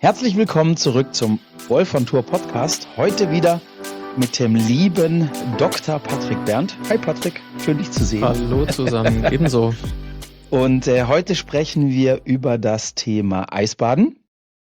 Herzlich willkommen zurück zum Wolf on Tour Podcast. Heute wieder mit dem lieben Dr. Patrick Berndt. Hi Patrick, schön dich zu sehen. Hallo zusammen, ebenso. Und heute sprechen wir über das Thema Eisbaden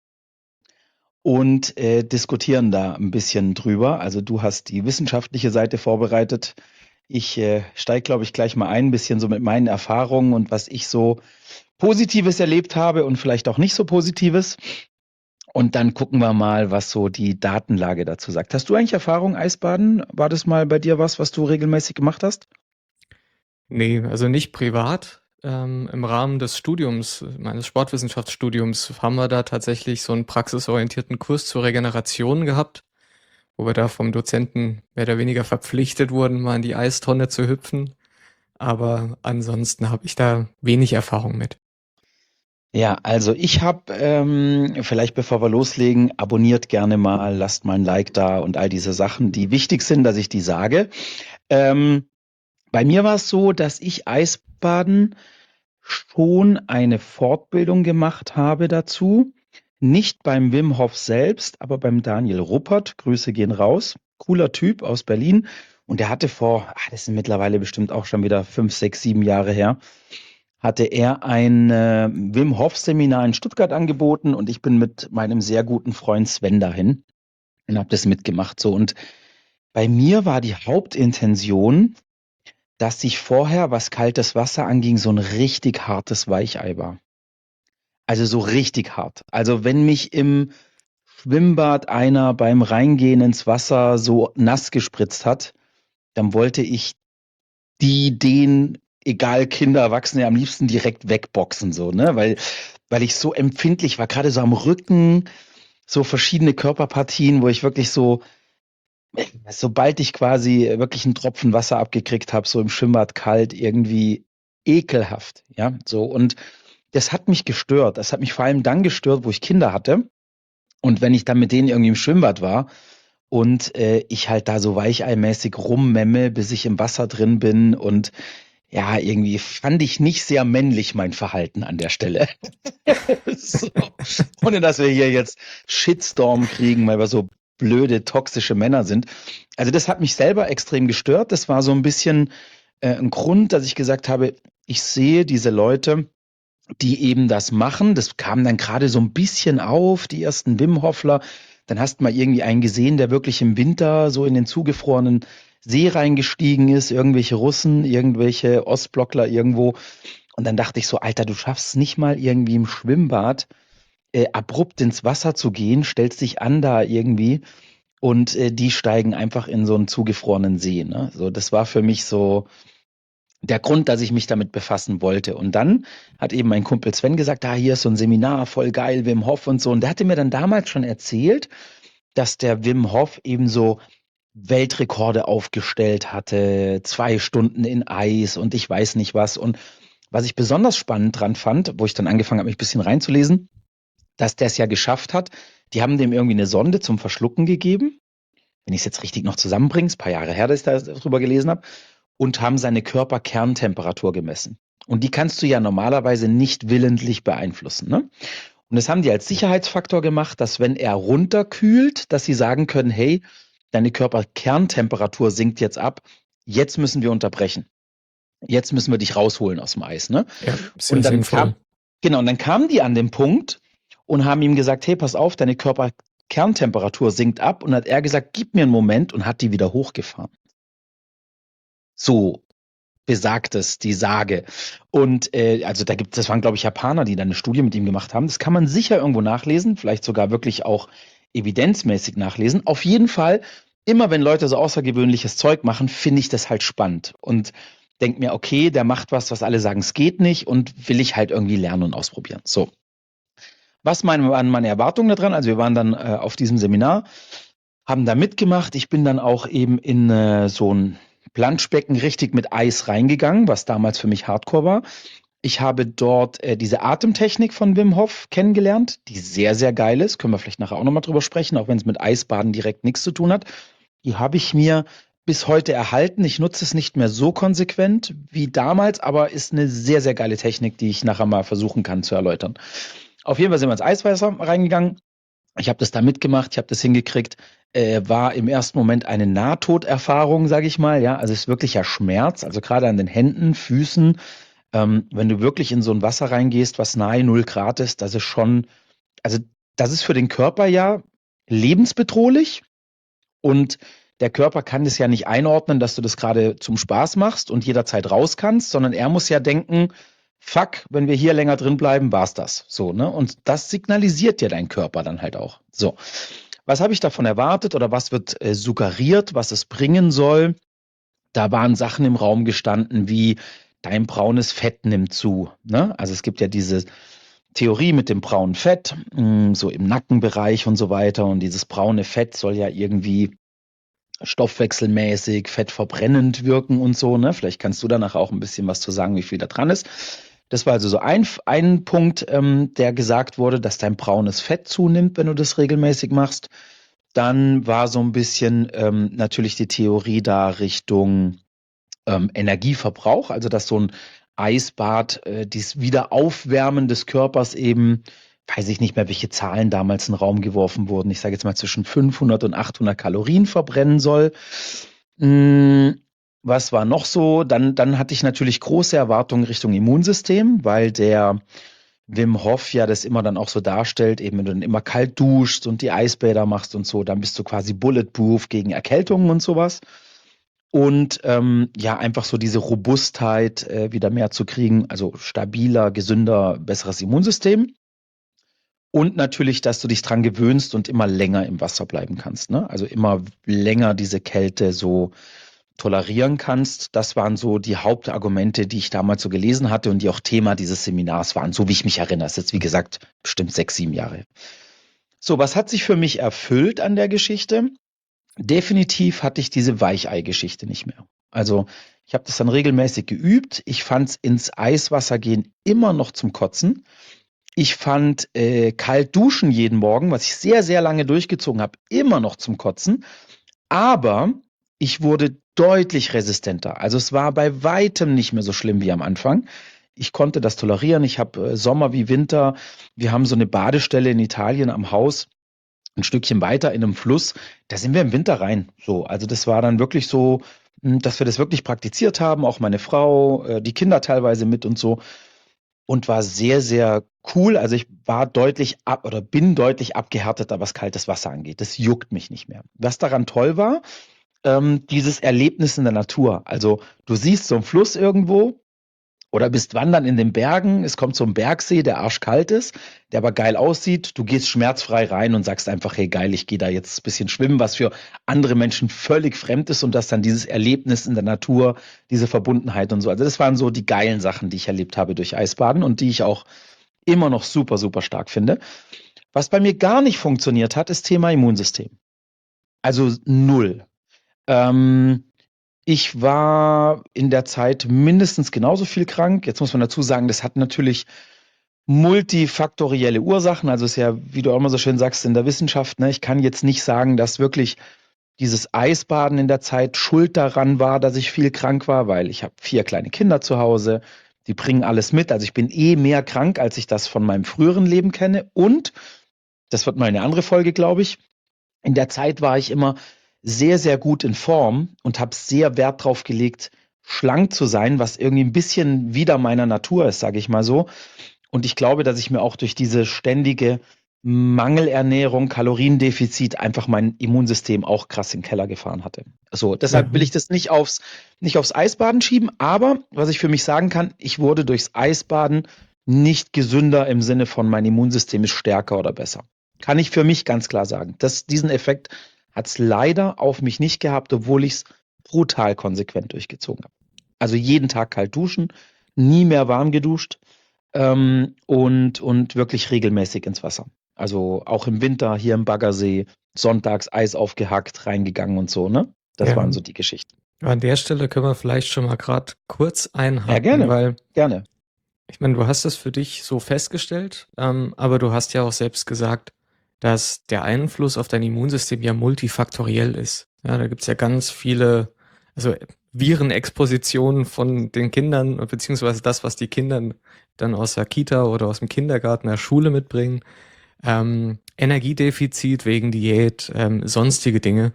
und diskutieren da ein bisschen drüber. Also du hast die wissenschaftliche Seite vorbereitet. Ich steige, glaube ich, gleich mal ein bisschen so mit meinen Erfahrungen und was ich so Positives erlebt habe und vielleicht auch nicht so Positives. Und dann gucken wir mal, was so die Datenlage dazu sagt. Hast du eigentlich Erfahrung Eisbaden? War das mal bei dir was du regelmäßig gemacht hast? Nee, also nicht privat. Im Rahmen des Studiums, meines Sportwissenschaftsstudiums, haben wir da tatsächlich so einen praxisorientierten Kurs zur Regeneration gehabt, wo wir da vom Dozenten mehr oder weniger verpflichtet wurden, mal in die Eistonne zu hüpfen. Aber ansonsten habe ich da wenig Erfahrung mit. Ja, also ich habe, vielleicht bevor wir loslegen, abonniert gerne mal, lasst mal ein Like da und all diese Sachen, die wichtig sind, dass ich die sage. Bei mir war es so, dass ich Eisbaden schon eine Fortbildung gemacht habe dazu. Nicht beim Wim Hof selbst, aber beim Daniel Ruppert. Grüße gehen raus. Cooler Typ aus Berlin. Und der hatte das sind mittlerweile bestimmt auch schon wieder 5, 6, 7 Jahre her, hatte er ein Wim Hof Seminar in Stuttgart angeboten und ich bin mit meinem sehr guten Freund Sven dahin und habe das mitgemacht. So, und bei mir war die Hauptintention, dass ich vorher, was kaltes Wasser anging, so ein richtig hartes Weichei war. Also so richtig hart. Also wenn mich im Schwimmbad einer beim Reingehen ins Wasser so nass gespritzt hat, dann wollte ich den, egal Kinder, Erwachsene, am liebsten direkt wegboxen, so, ne? Weil ich so empfindlich war, gerade so am Rücken, so verschiedene Körperpartien, wo ich wirklich so, sobald ich quasi wirklich einen Tropfen Wasser abgekriegt habe, so im Schwimmbad kalt, irgendwie ekelhaft, ja, so. Und das hat mich gestört. Das hat mich vor allem dann gestört, wo ich Kinder hatte. Und wenn ich dann mit denen irgendwie im Schwimmbad war und ich halt da so weicheimäßig rummemme, bis ich im Wasser drin bin und ja, irgendwie fand ich nicht sehr männlich mein Verhalten an der Stelle. So. Ohne dass wir hier jetzt Shitstorm kriegen, weil wir so blöde, toxische Männer sind. Also das hat mich selber extrem gestört. Das war so ein bisschen ein Grund, dass ich gesagt habe, ich sehe diese Leute, die eben das machen. Das kam dann gerade so ein bisschen auf, die ersten Wim Hofler. Dann hast du mal irgendwie einen gesehen, der wirklich im Winter so in den zugefrorenen See reingestiegen ist, irgendwelche Russen, irgendwelche Ostblockler irgendwo. Und dann dachte ich so, Alter, du schaffst es nicht mal irgendwie im Schwimmbad abrupt ins Wasser zu gehen, stellst dich an da irgendwie und die steigen einfach in so einen zugefrorenen See. Ne? So, das war für mich so der Grund, dass ich mich damit befassen wollte. Und dann hat eben mein Kumpel Sven gesagt, hier ist so ein Seminar, voll geil, Wim Hof und so. Und der hatte mir dann damals schon erzählt, dass der Wim Hof eben so Weltrekorde aufgestellt hatte, 2 Stunden in Eis und ich weiß nicht was. Und was ich besonders spannend dran fand, wo ich dann angefangen habe, mich ein bisschen reinzulesen, dass der es ja geschafft hat. Die haben dem irgendwie eine Sonde zum Verschlucken gegeben. Wenn ich es jetzt richtig noch zusammenbringe, ist ein paar Jahre her, dass ich darüber gelesen habe, und haben seine Körperkerntemperatur gemessen. Und die kannst du ja normalerweise nicht willentlich beeinflussen. Ne? Und das haben die als Sicherheitsfaktor gemacht, dass wenn er runterkühlt, dass sie sagen können, hey, deine Körperkerntemperatur sinkt jetzt ab, jetzt müssen wir unterbrechen. Jetzt müssen wir dich rausholen aus dem Eis. Ne? Ja, sehr Und dann sinnvoll. und dann kamen die an den Punkt und haben ihm gesagt, hey, pass auf, deine Körperkerntemperatur sinkt ab. Und hat er gesagt, gib mir einen Moment und hat die wieder hochgefahren. So besagt es die Sage. Und also das waren, glaube ich, Japaner, die da eine Studie mit ihm gemacht haben. Das kann man sicher irgendwo nachlesen, vielleicht sogar wirklich auch evidenzmäßig nachlesen. Auf jeden Fall, immer wenn Leute so außergewöhnliches Zeug machen, finde ich das halt spannend und denke mir, okay, der macht was alle sagen, es geht nicht und will ich halt irgendwie lernen und ausprobieren. So, was waren meine Erwartungen daran? Also wir waren dann auf diesem Seminar, haben da mitgemacht. Ich bin dann auch eben in so ein Planschbecken richtig mit Eis reingegangen, was damals für mich Hardcore war. Ich habe dort diese Atemtechnik von Wim Hof kennengelernt, die sehr, sehr geil ist. Können wir vielleicht nachher auch nochmal drüber sprechen, auch wenn es mit Eisbaden direkt nichts zu tun hat. Die habe ich mir bis heute erhalten. Ich nutze es nicht mehr so konsequent wie damals, aber ist eine sehr, sehr geile Technik, die ich nachher mal versuchen kann zu erläutern. Auf jeden Fall sind wir ins Eiswasser reingegangen. Ich habe das da mitgemacht, ich habe das hingekriegt. War im ersten Moment eine Nahtoderfahrung, sage ich mal. Ja, also es ist wirklicher Schmerz, also gerade an den Händen, Füßen. Wenn du wirklich in so ein Wasser reingehst, was nahe 0 Grad ist, das ist schon, also das ist für den Körper ja lebensbedrohlich. Und der Körper kann das ja nicht einordnen, dass du das gerade zum Spaß machst und jederzeit raus kannst, sondern er muss ja denken, fuck, wenn wir hier länger drin bleiben, war's das. So, ne? Und das signalisiert dir dein Körper dann halt auch. So. Was habe ich davon erwartet oder was wird suggeriert, was es bringen soll? Da waren Sachen im Raum gestanden wie dein braunes Fett nimmt zu. Ne? Also es gibt ja diese Theorie mit dem braunen Fett, so im Nackenbereich und so weiter. Und dieses braune Fett soll ja irgendwie stoffwechselmäßig, fettverbrennend wirken und so. Ne? Vielleicht kannst du danach auch ein bisschen was zu sagen, wie viel da dran ist. Das war also so ein Punkt, der gesagt wurde, dass dein braunes Fett zunimmt, wenn du das regelmäßig machst. Dann war so ein bisschen natürlich die Theorie da Richtung Energieverbrauch, also dass so ein Eisbad, dieses Wiederaufwärmen des Körpers eben, weiß ich nicht mehr, welche Zahlen damals in den Raum geworfen wurden. Ich sage jetzt mal zwischen 500 und 800 Kalorien verbrennen soll. Hm, was war noch so? Dann hatte ich natürlich große Erwartungen Richtung Immunsystem, weil der Wim Hof ja das immer dann auch so darstellt, eben wenn du dann immer kalt duschst und die Eisbäder machst und so, dann bist du quasi bulletproof gegen Erkältungen und sowas. Und ja, einfach so diese Robustheit wieder mehr zu kriegen, also stabiler, gesünder, besseres Immunsystem. Und natürlich, dass du dich dran gewöhnst und immer länger im Wasser bleiben kannst, ne? Also immer länger diese Kälte so tolerieren kannst. Das waren so die Hauptargumente, die ich damals so gelesen hatte und die auch Thema dieses Seminars waren, so wie ich mich erinnere. Das ist jetzt, wie gesagt, bestimmt 6, 7 Jahre. So, was hat sich für mich erfüllt an der Geschichte? Definitiv hatte ich diese Weichei-Geschichte nicht mehr. Also ich habe das dann regelmäßig geübt. Ich fand es ins Eiswasser gehen immer noch zum Kotzen. Ich fand kalt duschen jeden Morgen, was ich sehr, sehr lange durchgezogen habe, immer noch zum Kotzen. Aber ich wurde deutlich resistenter. Also es war bei weitem nicht mehr so schlimm wie am Anfang. Ich konnte das tolerieren. Ich habe Sommer wie Winter. Wir haben so eine Badestelle in Italien am Haus, ein Stückchen weiter in einem Fluss. Da sind wir im Winter rein. So, also das war dann wirklich so, dass wir das wirklich praktiziert haben. Auch meine Frau, die Kinder teilweise mit und so. Und war sehr, sehr cool. Also ich war deutlich ab oder bin deutlich abgehärteter, was kaltes Wasser angeht. Das juckt mich nicht mehr. Was daran toll war, dieses Erlebnis in der Natur. Also du siehst so einen Fluss irgendwo oder bist wandern in den Bergen. Es kommt so ein Bergsee, der arschkalt ist, der aber geil aussieht. Du gehst schmerzfrei rein und sagst einfach, hey geil, ich gehe da jetzt ein bisschen schwimmen, was für andere Menschen völlig fremd ist und das dann dieses Erlebnis in der Natur, diese Verbundenheit und so. Also das waren so die geilen Sachen, die ich erlebt habe durch Eisbaden und die ich auch immer noch super, super stark finde. Was bei mir gar nicht funktioniert hat, ist Thema Immunsystem. Also null. Ähm, Ich war in der Zeit mindestens genauso viel krank. Jetzt muss man dazu sagen, das hat natürlich multifaktorielle Ursachen. Also ist ja, wie du auch immer so schön sagst, in der Wissenschaft, ne, ich kann jetzt nicht sagen, dass wirklich dieses Eisbaden in der Zeit schuld daran war, dass ich viel krank war, weil ich habe 4 kleine Kinder zu Hause, die bringen alles mit. Also ich bin eh mehr krank, als ich das von meinem früheren Leben kenne. Und, das wird mal eine andere Folge, glaube ich, in der Zeit war ich immer sehr, sehr gut in Form und habe sehr Wert drauf gelegt, schlank zu sein, was irgendwie ein bisschen wider meiner Natur ist, sage ich mal so. Und ich glaube, dass ich mir auch durch diese ständige Mangelernährung, Kaloriendefizit einfach mein Immunsystem auch krass in den Keller gefahren hatte. So, deshalb will ich Mhm. das nicht aufs Eisbaden schieben, aber was ich für mich sagen kann, ich wurde durchs Eisbaden nicht gesünder im Sinne von mein Immunsystem ist stärker oder besser. Kann ich für mich ganz klar sagen. Diesen Effekt hat es leider auf mich nicht gehabt, obwohl ich es brutal konsequent durchgezogen habe. Also jeden Tag kalt duschen, nie mehr warm geduscht, und wirklich regelmäßig ins Wasser. Also auch im Winter hier im Baggersee, sonntags Eis aufgehackt, reingegangen und so, ne? Das Ja, waren so die Geschichten. an der Stelle können wir vielleicht schon mal gerade kurz Ja, einhaken, gerne, weil gerne. ich meine, du hast es für dich so festgestellt, aber du hast ja auch selbst gesagt, dass der Einfluss auf dein Immunsystem ja multifaktoriell ist. Ja, da gibt's ja ganz viele, also Virenexpositionen von den Kindern, beziehungsweise das, was die Kinder dann aus der Kita oder aus dem Kindergarten, der Schule mitbringen. Energiedefizit wegen Diät, sonstige Dinge.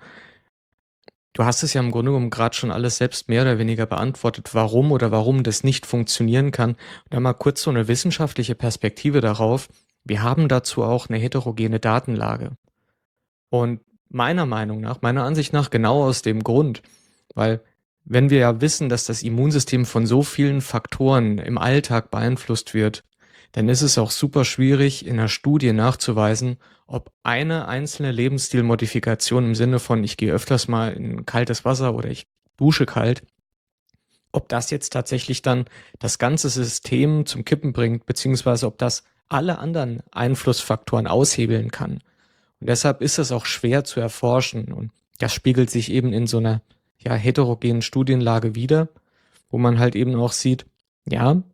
Du hast es ja im Grunde genommen gerade schon alles selbst mehr oder weniger beantwortet, warum das nicht funktionieren kann. Und dann mal kurz so eine wissenschaftliche Perspektive darauf. Wir haben dazu auch eine heterogene Datenlage. Und meiner Ansicht nach genau aus dem Grund, weil wenn wir ja wissen, dass das Immunsystem von so vielen Faktoren im Alltag beeinflusst wird, dann ist es auch super schwierig, in einer Studie nachzuweisen, ob eine einzelne Lebensstilmodifikation im Sinne von, ich gehe öfters mal in kaltes Wasser oder ich dusche kalt, ob das jetzt tatsächlich dann das ganze System zum Kippen bringt, beziehungsweise ob das alle anderen Einflussfaktoren aushebeln kann. Und deshalb ist es auch schwer zu erforschen. Und das spiegelt sich eben in so einer heterogenen Studienlage wider, wo man halt eben auch sieht, ja,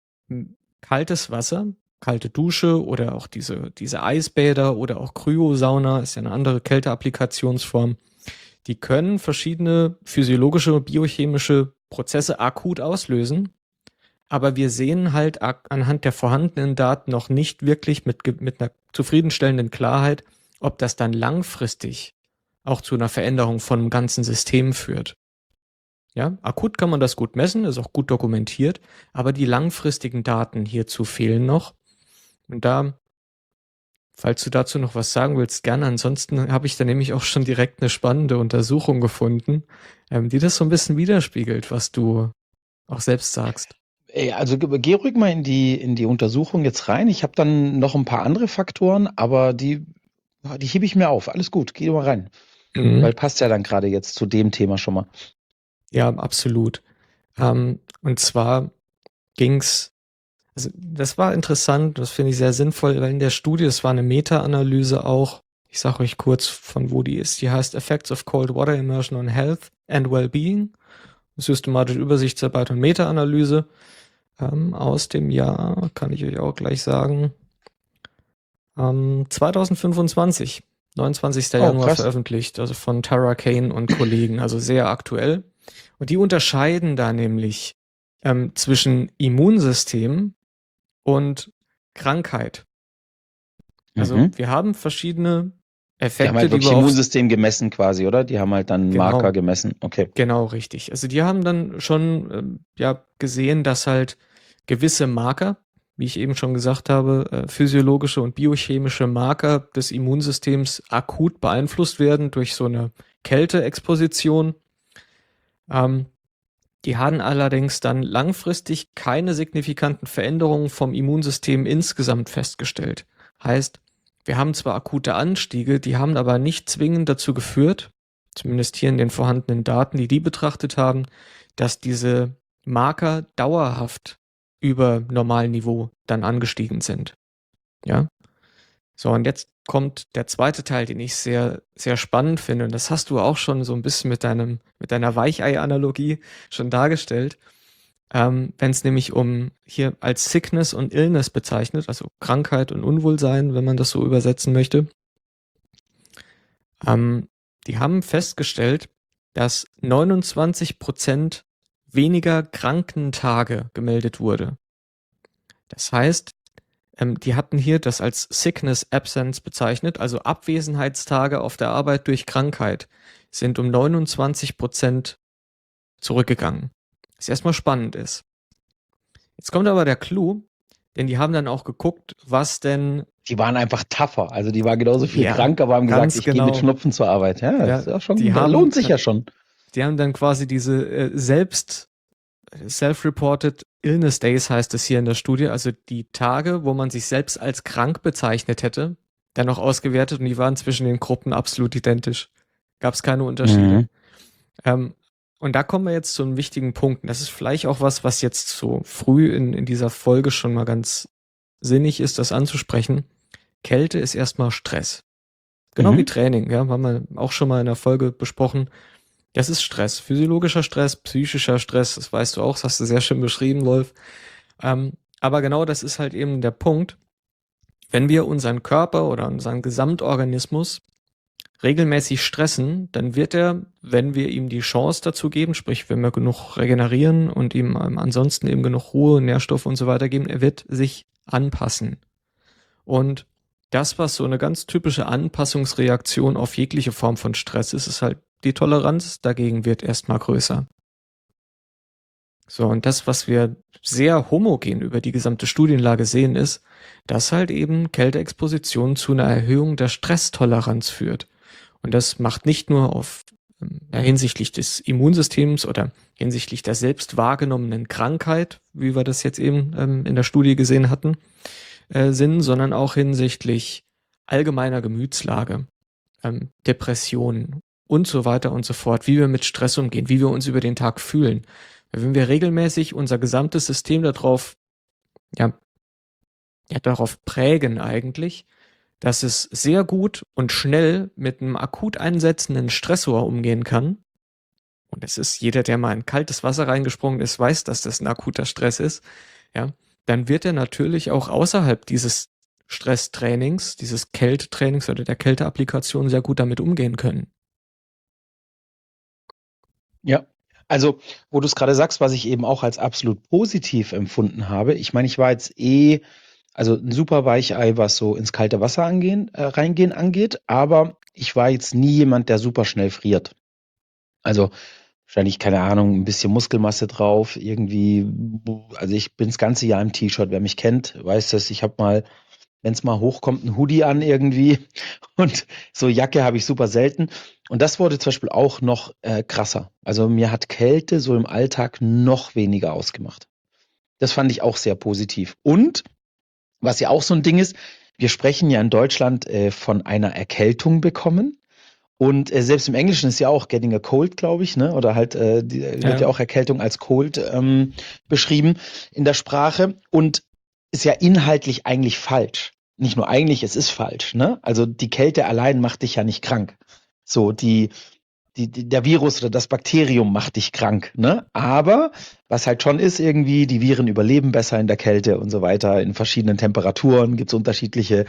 kaltes Wasser, kalte Dusche oder auch diese Eisbäder oder auch Kryosauna ist ja eine andere Kälteapplikationsform. Die können verschiedene physiologische, biochemische Prozesse akut auslösen. Aber wir sehen halt anhand der vorhandenen Daten noch nicht wirklich mit einer zufriedenstellenden Klarheit, ob das dann langfristig auch zu einer Veränderung von einem ganzen System führt. Ja, akut kann man das gut messen, ist auch gut dokumentiert, aber die langfristigen Daten hierzu fehlen noch. Und da, falls du dazu noch was sagen willst, gerne. Ansonsten habe ich da nämlich auch schon direkt eine spannende Untersuchung gefunden, die das so ein bisschen widerspiegelt, was du auch selbst sagst. Also geh ruhig mal in die Untersuchung jetzt rein. Ich habe dann noch ein paar andere Faktoren, aber die hebe ich mir auf. Alles gut, geh mal rein. Weil passt ja dann gerade jetzt zu dem Thema schon mal. Ja, absolut. Und zwar ging's, also das war interessant, das finde ich sehr sinnvoll, weil in der Studie, es war eine Meta-Analyse auch, ich sage euch kurz, von wo die ist, die heißt Effects of Cold Water Immersion on Health and Wellbeing, systematische Übersichtsarbeit und Meta-Analyse aus dem Jahr, kann ich euch auch gleich sagen, 2025, 29. Januar krass. veröffentlicht, also von Tara Kane und Kollegen, also sehr aktuell. Und die unterscheiden da nämlich zwischen Immunsystem und Krankheit. Also wir haben verschiedene Effekte, die haben halt wirklich Immunsystem gemessen quasi, oder? Die haben halt dann Marker gemessen. Okay. Genau, richtig. Also die haben dann schon gesehen, dass halt gewisse Marker, wie ich eben schon gesagt habe, physiologische und biochemische Marker des Immunsystems akut beeinflusst werden durch so eine Kälteexposition. Die haben allerdings dann langfristig keine signifikanten Veränderungen vom Immunsystem insgesamt festgestellt. Heißt, wir haben zwar akute Anstiege, die haben aber nicht zwingend dazu geführt, zumindest hier in den vorhandenen Daten, die betrachtet haben, dass diese Marker dauerhaft über normalen Niveau dann angestiegen sind. Ja. So, und jetzt kommt der zweite Teil, den ich sehr, sehr spannend finde. Und das hast du auch schon so ein bisschen mit deiner Weichei-Analogie schon dargestellt. Wenn es nämlich um hier als Sickness und Illness bezeichnet, also Krankheit und Unwohlsein, wenn man das so übersetzen möchte. Die haben festgestellt, dass 29% weniger Krankentage gemeldet wurde. Das heißt, die hatten hier das als Sickness Absence bezeichnet, also Abwesenheitstage auf der Arbeit durch Krankheit sind um 29% zurückgegangen. Was erstmal spannend ist. Jetzt kommt aber der Clou, denn die haben dann auch geguckt, was denn... Die waren einfach tougher, also die waren genauso viel krank, aber haben gesagt, ich gehe mit Schnupfen zur Arbeit. Ja, das ist ja schon, lohnt sich ja schon. Die haben dann quasi diese Self-Reported Illness Days heißt es hier in der Studie, also die Tage, wo man sich selbst als krank bezeichnet hätte, dann noch ausgewertet und die waren zwischen den Gruppen absolut identisch. Gab es keine Unterschiede. Und da kommen wir jetzt zu einem wichtigen Punkt. Das ist vielleicht auch was jetzt so früh in dieser Folge schon mal ganz sinnig ist, das anzusprechen. Kälte ist erstmal Stress. Genau wie Training, ja, haben wir auch schon mal in der Folge besprochen. Das ist Stress, physiologischer Stress, psychischer Stress, das weißt du auch, das hast du sehr schön beschrieben, Wolf. Aber genau das ist halt eben der Punkt. Wenn wir unseren Körper oder unseren Gesamtorganismus regelmäßig stressen, dann wird er, wenn wir ihm die Chance dazu geben, sprich, wenn wir genug regenerieren und ihm ansonsten eben genug Ruhe, Nährstoffe und so weiter geben, er wird sich anpassen. Und das, was so eine ganz typische Anpassungsreaktion auf jegliche Form von Stress ist, ist halt die Toleranz dagegen wird erstmal größer. So, und das, was wir sehr homogen über die gesamte Studienlage sehen, ist, dass halt eben Kälteexposition zu einer Erhöhung der Stresstoleranz führt. Und das macht nicht nur auf hinsichtlich des Immunsystems oder hinsichtlich der selbst wahrgenommenen Krankheit, wie wir das jetzt eben in der Studie gesehen hatten, Sinn, sondern auch hinsichtlich allgemeiner Gemütslage, Depressionen und so weiter und so fort, wie wir mit Stress umgehen, wie wir uns über den Tag fühlen. Wenn wir regelmäßig unser gesamtes System darauf prägen eigentlich, dass es sehr gut und schnell mit einem akut einsetzenden Stressor umgehen kann. Und es ist jeder, der mal in kaltes Wasser reingesprungen ist, weiß, dass das ein akuter Stress ist. Ja, dann wird er natürlich auch außerhalb dieses Stresstrainings, dieses Kältetrainings oder der Kälteapplikation sehr gut damit umgehen können. Ja, also wo du es gerade sagst, was ich eben auch als absolut positiv empfunden habe. Ich meine, ich war jetzt also ein super Weichei, was so ins kalte Wasser reingehen angeht, aber ich war jetzt nie jemand, der super schnell friert. Also wahrscheinlich, keine Ahnung, ein bisschen Muskelmasse drauf, irgendwie, also ich bin das ganze Jahr im T-Shirt. Wer mich kennt, weiß das, ich habe mal, wenn es mal hochkommt, ein Hoodie an irgendwie und so Jacke habe ich super selten. Und das wurde zum Beispiel auch noch krasser. Also mir hat Kälte so im Alltag noch weniger ausgemacht. Das fand ich auch sehr positiv. Und was ja auch so ein Ding ist, wir sprechen ja in Deutschland von einer Erkältung bekommen. Und selbst im Englischen ist ja auch getting a cold, glaube ich, ne? Oder halt wird ja auch Erkältung als cold beschrieben in der Sprache und ist ja inhaltlich eigentlich falsch. Nicht nur eigentlich, es ist falsch, ne? Also die Kälte allein macht dich ja nicht krank. So, der Virus oder das Bakterium macht dich krank, ne? Aber was halt schon ist irgendwie, die Viren überleben besser in der Kälte und so weiter. In verschiedenen Temperaturen gibt es unterschiedliche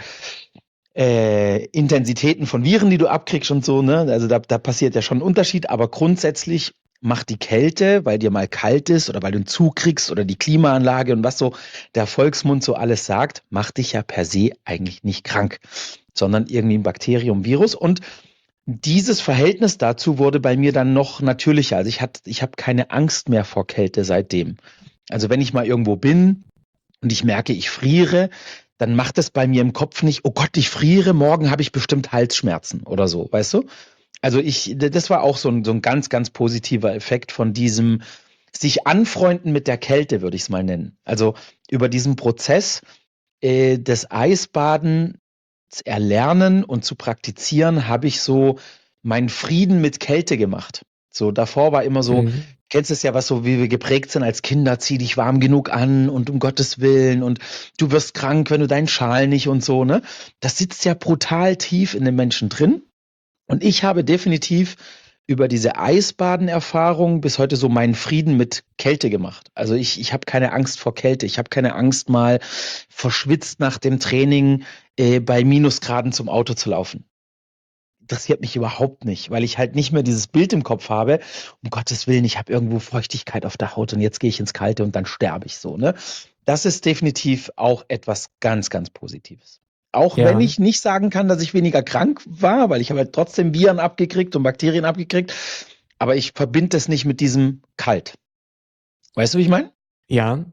Intensitäten von Viren, die du abkriegst und so, ne? Also da passiert ja schon ein Unterschied, aber grundsätzlich macht die Kälte, weil dir mal kalt ist oder weil du einen Zug kriegst oder die Klimaanlage und was so der Volksmund so alles sagt, macht dich ja per se eigentlich nicht krank, sondern irgendwie ein Bakterium, Virus. Und dieses Verhältnis dazu wurde bei mir dann noch natürlicher. Also ich habe keine Angst mehr vor Kälte seitdem. Also wenn ich mal irgendwo bin und ich merke, ich friere, dann macht es bei mir im Kopf nicht, oh Gott, ich friere, morgen habe ich bestimmt Halsschmerzen oder so, weißt du? Also das war auch so ein ganz, ganz positiver Effekt von diesem sich anfreunden mit der Kälte, würde ich es mal nennen. Also über diesen Prozess des Eisbaden zu erlernen und zu praktizieren, habe ich so meinen Frieden mit Kälte gemacht. So davor war immer so, kennst es ja, was so, wie wir geprägt sind als Kinder, zieh dich warm genug an und um Gottes Willen und du wirst krank, wenn du deinen Schal nicht und so, ne? Das sitzt ja brutal tief in den Menschen drin. Und ich habe definitiv über diese Eisbaden-Erfahrung bis heute so meinen Frieden mit Kälte gemacht. Also ich habe keine Angst vor Kälte. Ich habe keine Angst, mal verschwitzt nach dem Training bei Minusgraden zum Auto zu laufen. Interessiert mich überhaupt nicht, weil ich halt nicht mehr dieses Bild im Kopf habe, um Gottes Willen, ich habe irgendwo Feuchtigkeit auf der Haut und jetzt gehe ich ins Kalte und dann sterbe ich so, ne? Das ist definitiv auch etwas ganz, ganz Positives. Auch wenn Ja, ich nicht sagen kann, dass ich weniger krank war, weil ich habe halt trotzdem Viren abgekriegt und Bakterien abgekriegt, aber ich verbinde es nicht mit diesem Kalt. Weißt du, wie ich meine? ja,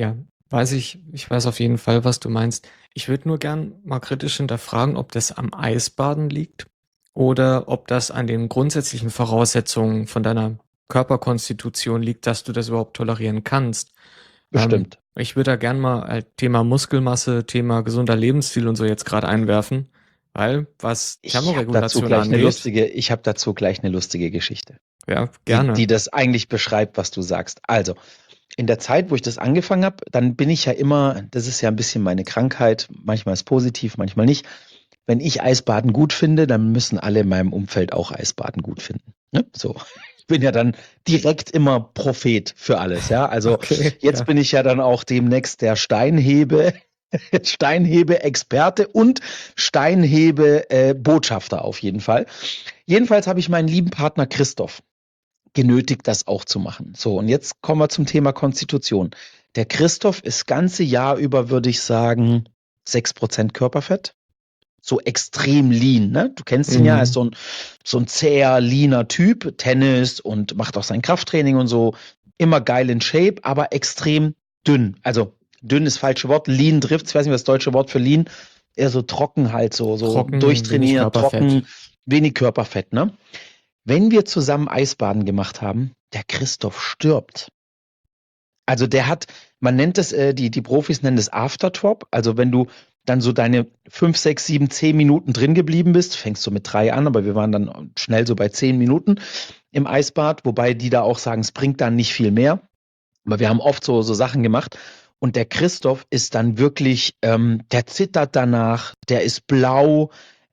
ich weiß auf jeden Fall, was du meinst. Ich würde nur gern mal kritisch hinterfragen, ob das am Eisbaden liegt oder ob das an den grundsätzlichen Voraussetzungen von deiner Körperkonstitution liegt, dass du das überhaupt tolerieren kannst. Bestimmt. Ich würde da gern mal Thema Muskelmasse, Thema gesunder Lebensstil und so jetzt gerade einwerfen, weil was Thermoregulation angeht, Ich habe dazu gleich eine lustige Geschichte, ja, die gerne. das eigentlich beschreibt, was du sagst. Also, in der Zeit, wo ich das angefangen habe, dann bin ich ja immer, das ist ja ein bisschen meine Krankheit, manchmal ist positiv, manchmal nicht. Wenn ich Eisbaden gut finde, dann müssen alle in meinem Umfeld auch Eisbaden gut finden. Ne? So. Ich bin ja dann direkt immer Prophet für alles, ja. Also Okay, jetzt ja. bin ich ja dann auch demnächst der Steinhebe-Experte und Steinhebe-Botschafter auf jeden Fall. Jedenfalls habe ich meinen lieben Partner Christoph genötigt, das auch zu machen. So, und jetzt kommen wir zum Thema Konstitution. Der Christoph ist das ganze Jahr über, würde ich sagen, 6% Körperfett. so extrem lean, ne? Du kennst ihn ja, er ist Mhm. so ein zäher, leaner Typ, Tennis und macht auch sein Krafttraining und so. Immer geil in Shape, aber extrem dünn. Also dünn ist das falsche Wort, lean trifft, ich weiß nicht, was das deutsche Wort für lean, eher so trocken halt, so Trocken, wenig durchtrainiert, Körperfett. trocken, wenig Körperfett, ne? Wenn wir zusammen Eisbaden gemacht haben, der Christoph stirbt. Also der hat, man nennt es, die Profis nennen es Aftertop. Also wenn du dann so deine 5, 6, 7, 10 Minuten drin geblieben bist, fängst du mit 3 an, aber wir waren dann schnell so bei 10 Minuten im Eisbad, wobei die da auch sagen, es bringt dann nicht viel mehr. Aber wir haben oft so Sachen gemacht. Und der Christoph ist dann wirklich, der zittert danach, der ist blau,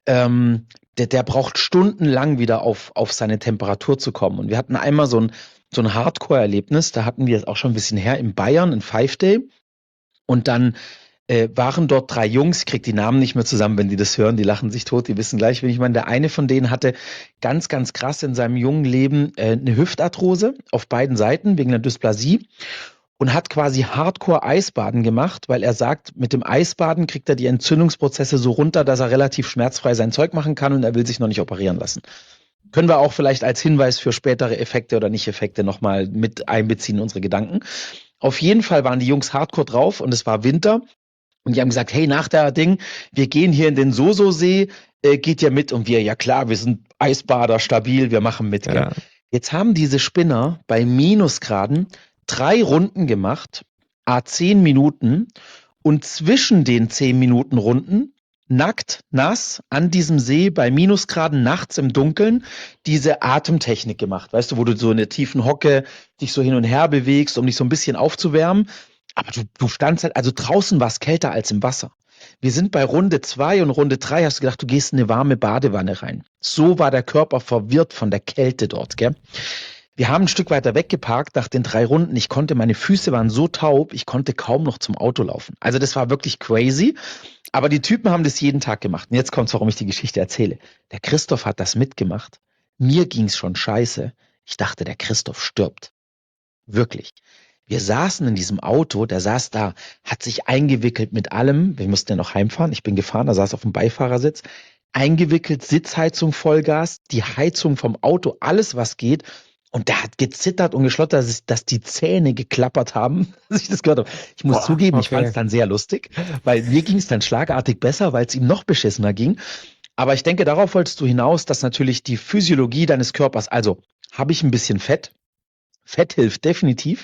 der braucht stundenlang wieder auf seine Temperatur zu kommen. Und wir hatten einmal so ein Hardcore-Erlebnis, da hatten wir es auch schon ein bisschen her in Bayern, in Five Day. Und dann waren dort 3 Jungs, ich krieg die Namen nicht mehr zusammen, wenn die das hören, die lachen sich tot, die wissen gleich, wen ich meine. Der eine von denen hatte ganz, ganz krass in seinem jungen Leben eine Hüftarthrose auf beiden Seiten wegen einer Dysplasie und hat quasi Hardcore-Eisbaden gemacht, weil er sagt, mit dem Eisbaden kriegt er die Entzündungsprozesse so runter, dass er relativ schmerzfrei sein Zeug machen kann und er will sich noch nicht operieren lassen. Können wir auch vielleicht als Hinweis für spätere Effekte oder Nicht-Effekte nochmal mit einbeziehen in unsere Gedanken. Auf jeden Fall waren die Jungs hardcore drauf und es war Winter. Und die haben gesagt, hey, nach der Ding, wir gehen hier in den Soso-See, geht ihr mit? Und wir, ja klar, wir sind Eisbader, stabil, wir machen mit, gell? Ja. Jetzt haben diese Spinner bei Minusgraden 3 Runden gemacht, à 10 Minuten und zwischen den 10 Minuten Runden nackt, nass, an diesem See bei Minusgraden nachts im Dunkeln diese Atemtechnik gemacht, weißt du, wo du so in der tiefen Hocke dich so hin und her bewegst, um dich so ein bisschen aufzuwärmen. Aber du standst halt, also draußen war es kälter als im Wasser. Wir sind bei Runde 2 und Runde 3 hast du gedacht, du gehst in eine warme Badewanne rein. So war der Körper verwirrt von der Kälte dort, gell? Wir haben ein Stück weiter weggeparkt nach den 3 Runden. Meine Füße waren so taub, ich konnte kaum noch zum Auto laufen. Also das war wirklich crazy. Aber die Typen haben das jeden Tag gemacht. Und jetzt kommt's, warum ich die Geschichte erzähle. Der Christoph hat das mitgemacht. Mir ging's schon scheiße. Ich dachte, der Christoph stirbt. Wirklich. Wir saßen in diesem Auto, der saß da, hat sich eingewickelt mit allem. Wir mussten ja noch heimfahren. Ich bin gefahren, er saß auf dem Beifahrersitz. Eingewickelt, Sitzheizung, Vollgas, die Heizung vom Auto, alles was geht. Und der hat gezittert und geschlottert, dass die Zähne geklappert haben, als ich das gehört habe. Ich muss Boah, zugeben, ich fand es okay. dann sehr lustig, weil mir ging es dann schlagartig besser, weil es ihm noch beschissener ging. Aber ich denke, darauf wolltest du hinaus, dass natürlich die Physiologie deines Körpers, also habe ich ein bisschen Fett? Fett hilft definitiv,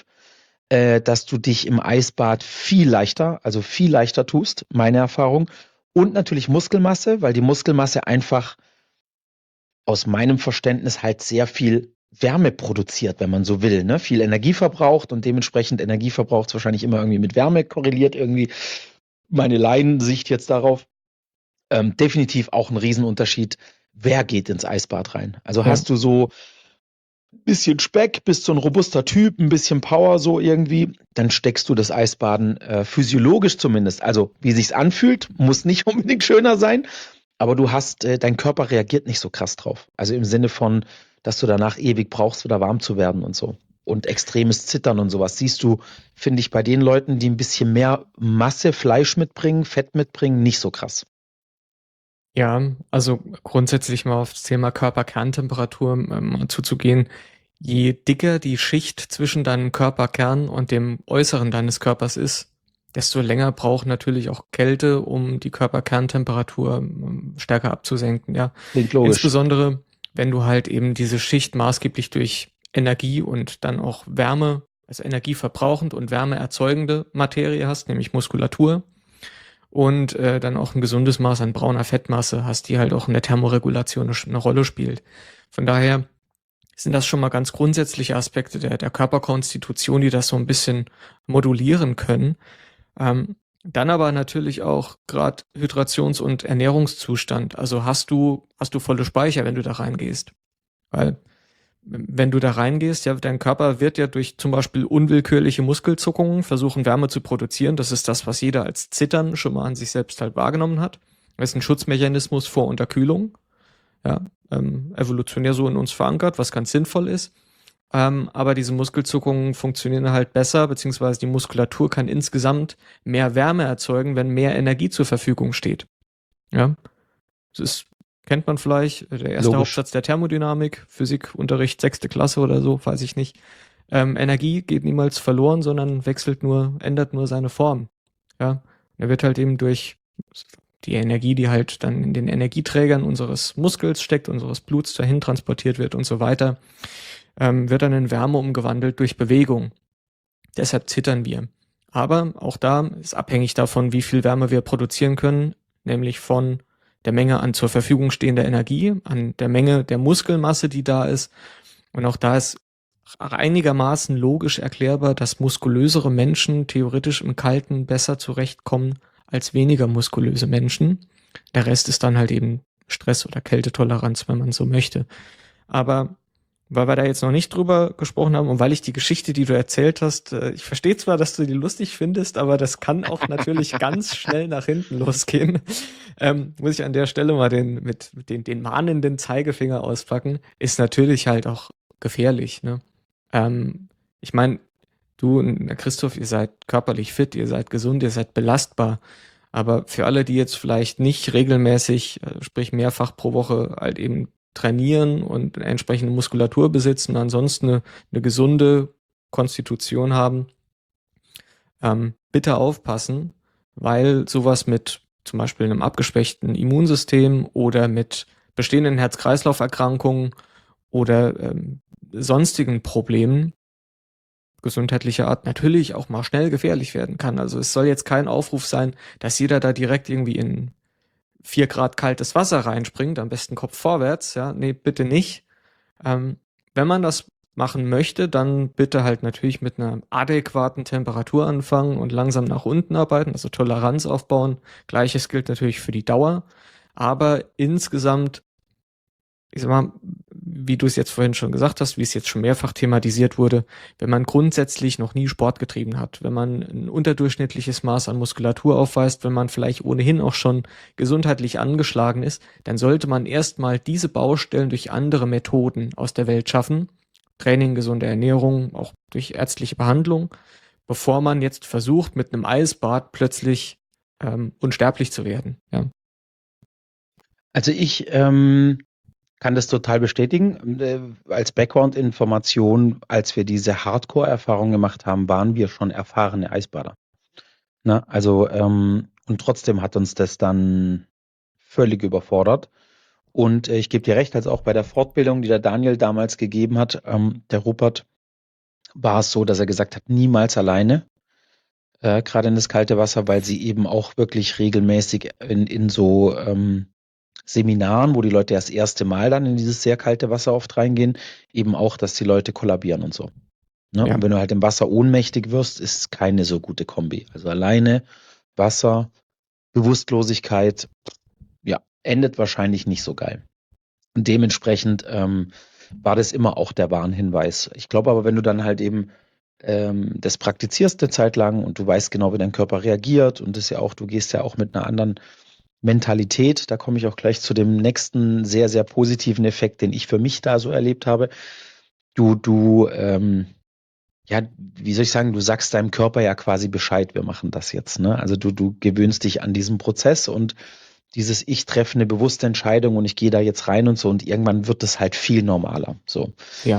dass du dich im Eisbad also viel leichter tust, meine Erfahrung. Und natürlich Muskelmasse, weil die Muskelmasse einfach aus meinem Verständnis halt sehr viel Wärme produziert, wenn man so will, ne? Viel Energie verbraucht und dementsprechend Energieverbrauch wahrscheinlich immer irgendwie mit Wärme korreliert, irgendwie meine Laiensicht jetzt darauf. Definitiv auch ein Riesenunterschied. Wer geht ins Eisbad rein? Also Ja. hast du so ein bisschen Speck, bist so ein robuster Typ, ein bisschen Power so irgendwie, dann steckst du das Eisbaden physiologisch zumindest. Also wie sich's anfühlt, muss nicht unbedingt schöner sein, aber du hast, dein Körper reagiert nicht so krass drauf. Also im Sinne von, dass du danach ewig brauchst, wieder warm zu werden und so. Und extremes Zittern und sowas siehst du, finde ich, bei den Leuten, die ein bisschen mehr Masse, Fleisch mitbringen, Fett mitbringen, nicht so krass. Ja, also grundsätzlich mal auf das Thema Körperkerntemperatur zuzugehen. Je dicker die Schicht zwischen deinem Körperkern und dem Äußeren deines Körpers ist, desto länger braucht natürlich auch Kälte, um die Körperkerntemperatur stärker abzusenken. Ja, Klingt logisch. insbesondere wenn du halt eben diese Schicht maßgeblich durch Energie und dann auch Wärme, also energieverbrauchend und wärmeerzeugende Materie hast, nämlich Muskulatur und dann auch ein gesundes Maß an brauner Fettmasse hast, die halt auch in der Thermoregulation eine Rolle spielt. Von daher sind das schon mal ganz grundsätzliche Aspekte der Körperkonstitution, die das so ein bisschen modulieren können. Dann aber natürlich auch gerade Hydrations- und Ernährungszustand. Also hast du volle Speicher, wenn du da reingehst. Weil wenn du da reingehst, ja, dein Körper wird ja durch zum Beispiel unwillkürliche Muskelzuckungen versuchen, Wärme zu produzieren. Das ist das, was jeder als Zittern schon mal an sich selbst halt wahrgenommen hat. Das ist ein Schutzmechanismus vor Unterkühlung. Ja, evolutionär so in uns verankert, was ganz sinnvoll ist. Aber diese Muskelzuckungen funktionieren halt besser, beziehungsweise die Muskulatur kann insgesamt mehr Wärme erzeugen, wenn mehr Energie zur Verfügung steht. Ja. kennt man vielleicht, der erste Logisch. Hauptsatz der Thermodynamik, Physikunterricht, 6. Klasse oder so, weiß ich nicht. Energie geht niemals verloren, sondern ändert nur seine Form. Ja, er wird halt eben durch die Energie, die halt dann in den Energieträgern unseres Muskels steckt, unseres Bluts dahin transportiert wird und so weiter, wird dann in Wärme umgewandelt durch Bewegung. Deshalb zittern wir. Aber auch da ist abhängig davon, wie viel Wärme wir produzieren können, nämlich von der Menge an zur Verfügung stehender Energie, an der Menge der Muskelmasse, die da ist. Und auch da ist einigermaßen logisch erklärbar, dass muskulösere Menschen theoretisch im Kalten besser zurechtkommen als weniger muskulöse Menschen. Der Rest ist dann halt eben Stress- oder Kältetoleranz, wenn man so möchte. Aber weil wir da jetzt noch nicht drüber gesprochen haben und weil ich die Geschichte, die du erzählt hast, ich verstehe zwar, dass du die lustig findest, aber das kann auch natürlich ganz schnell nach hinten losgehen. Muss ich an der Stelle mal den mahnenden Zeigefinger auspacken, ist natürlich halt auch gefährlich, ne? Ich meine, du und Christoph, ihr seid körperlich fit, ihr seid gesund, ihr seid belastbar. Aber für alle, die jetzt vielleicht nicht regelmäßig, sprich mehrfach pro Woche halt eben trainieren und eine entsprechende Muskulatur besitzen, ansonsten eine gesunde Konstitution haben, bitte aufpassen, weil sowas mit zum Beispiel einem abgeschwächten Immunsystem oder mit bestehenden Herz-Kreislauf-Erkrankungen oder sonstigen Problemen gesundheitlicher Art natürlich auch mal schnell gefährlich werden kann. Also es soll jetzt kein Aufruf sein, dass jeder da direkt irgendwie in 4 Grad kaltes Wasser reinspringt, am besten Kopf vorwärts, ja, nee, bitte nicht. Wenn man das machen möchte, dann bitte halt natürlich mit einer adäquaten Temperatur anfangen und langsam nach unten arbeiten, also Toleranz aufbauen. Gleiches gilt natürlich für die Dauer, aber insgesamt, ich sag mal, wie du es jetzt vorhin schon gesagt hast, wie es jetzt schon mehrfach thematisiert wurde, wenn man grundsätzlich noch nie Sport getrieben hat, wenn man ein unterdurchschnittliches Maß an Muskulatur aufweist, wenn man vielleicht ohnehin auch schon gesundheitlich angeschlagen ist, dann sollte man erstmal diese Baustellen durch andere Methoden aus der Welt schaffen. Training, gesunde Ernährung, auch durch ärztliche Behandlung, bevor man jetzt versucht, mit einem Eisbad plötzlich unsterblich zu werden. Ja. Also ich kann das total bestätigen. Als Background-Information, als wir diese Hardcore-Erfahrung gemacht haben, waren wir schon erfahrene Eisbader. Ne? Also, und trotzdem hat uns das dann völlig überfordert. Und ich gebe dir recht, also auch bei der Fortbildung, die der Daniel damals gegeben hat, der Rupert, war es so, dass er gesagt hat, niemals alleine, gerade in das kalte Wasser, weil sie eben auch wirklich regelmäßig in so Seminaren, wo die Leute das erste Mal dann in dieses sehr kalte Wasser oft reingehen, eben auch, dass die Leute kollabieren und so. Ne? Ja. Und wenn du halt im Wasser ohnmächtig wirst, ist keine so gute Kombi. Also alleine Wasser, Bewusstlosigkeit, ja, endet wahrscheinlich nicht so geil. Und dementsprechend war das immer auch der Warnhinweis. Ich glaube aber, wenn du dann halt eben das praktizierst eine Zeit lang und du weißt genau, wie dein Körper reagiert und das ja auch, du gehst ja auch mit einer anderen Mentalität, da komme ich auch gleich zu dem nächsten sehr, sehr positiven Effekt, den ich für mich da so erlebt habe. Ja, wie soll ich sagen, du sagst deinem Körper ja quasi Bescheid, wir machen das jetzt, ne? Also du gewöhnst dich an diesen Prozess und dieses ich treffe eine bewusste Entscheidung und ich gehe da jetzt rein und so und irgendwann wird es halt viel normaler, so. Ja.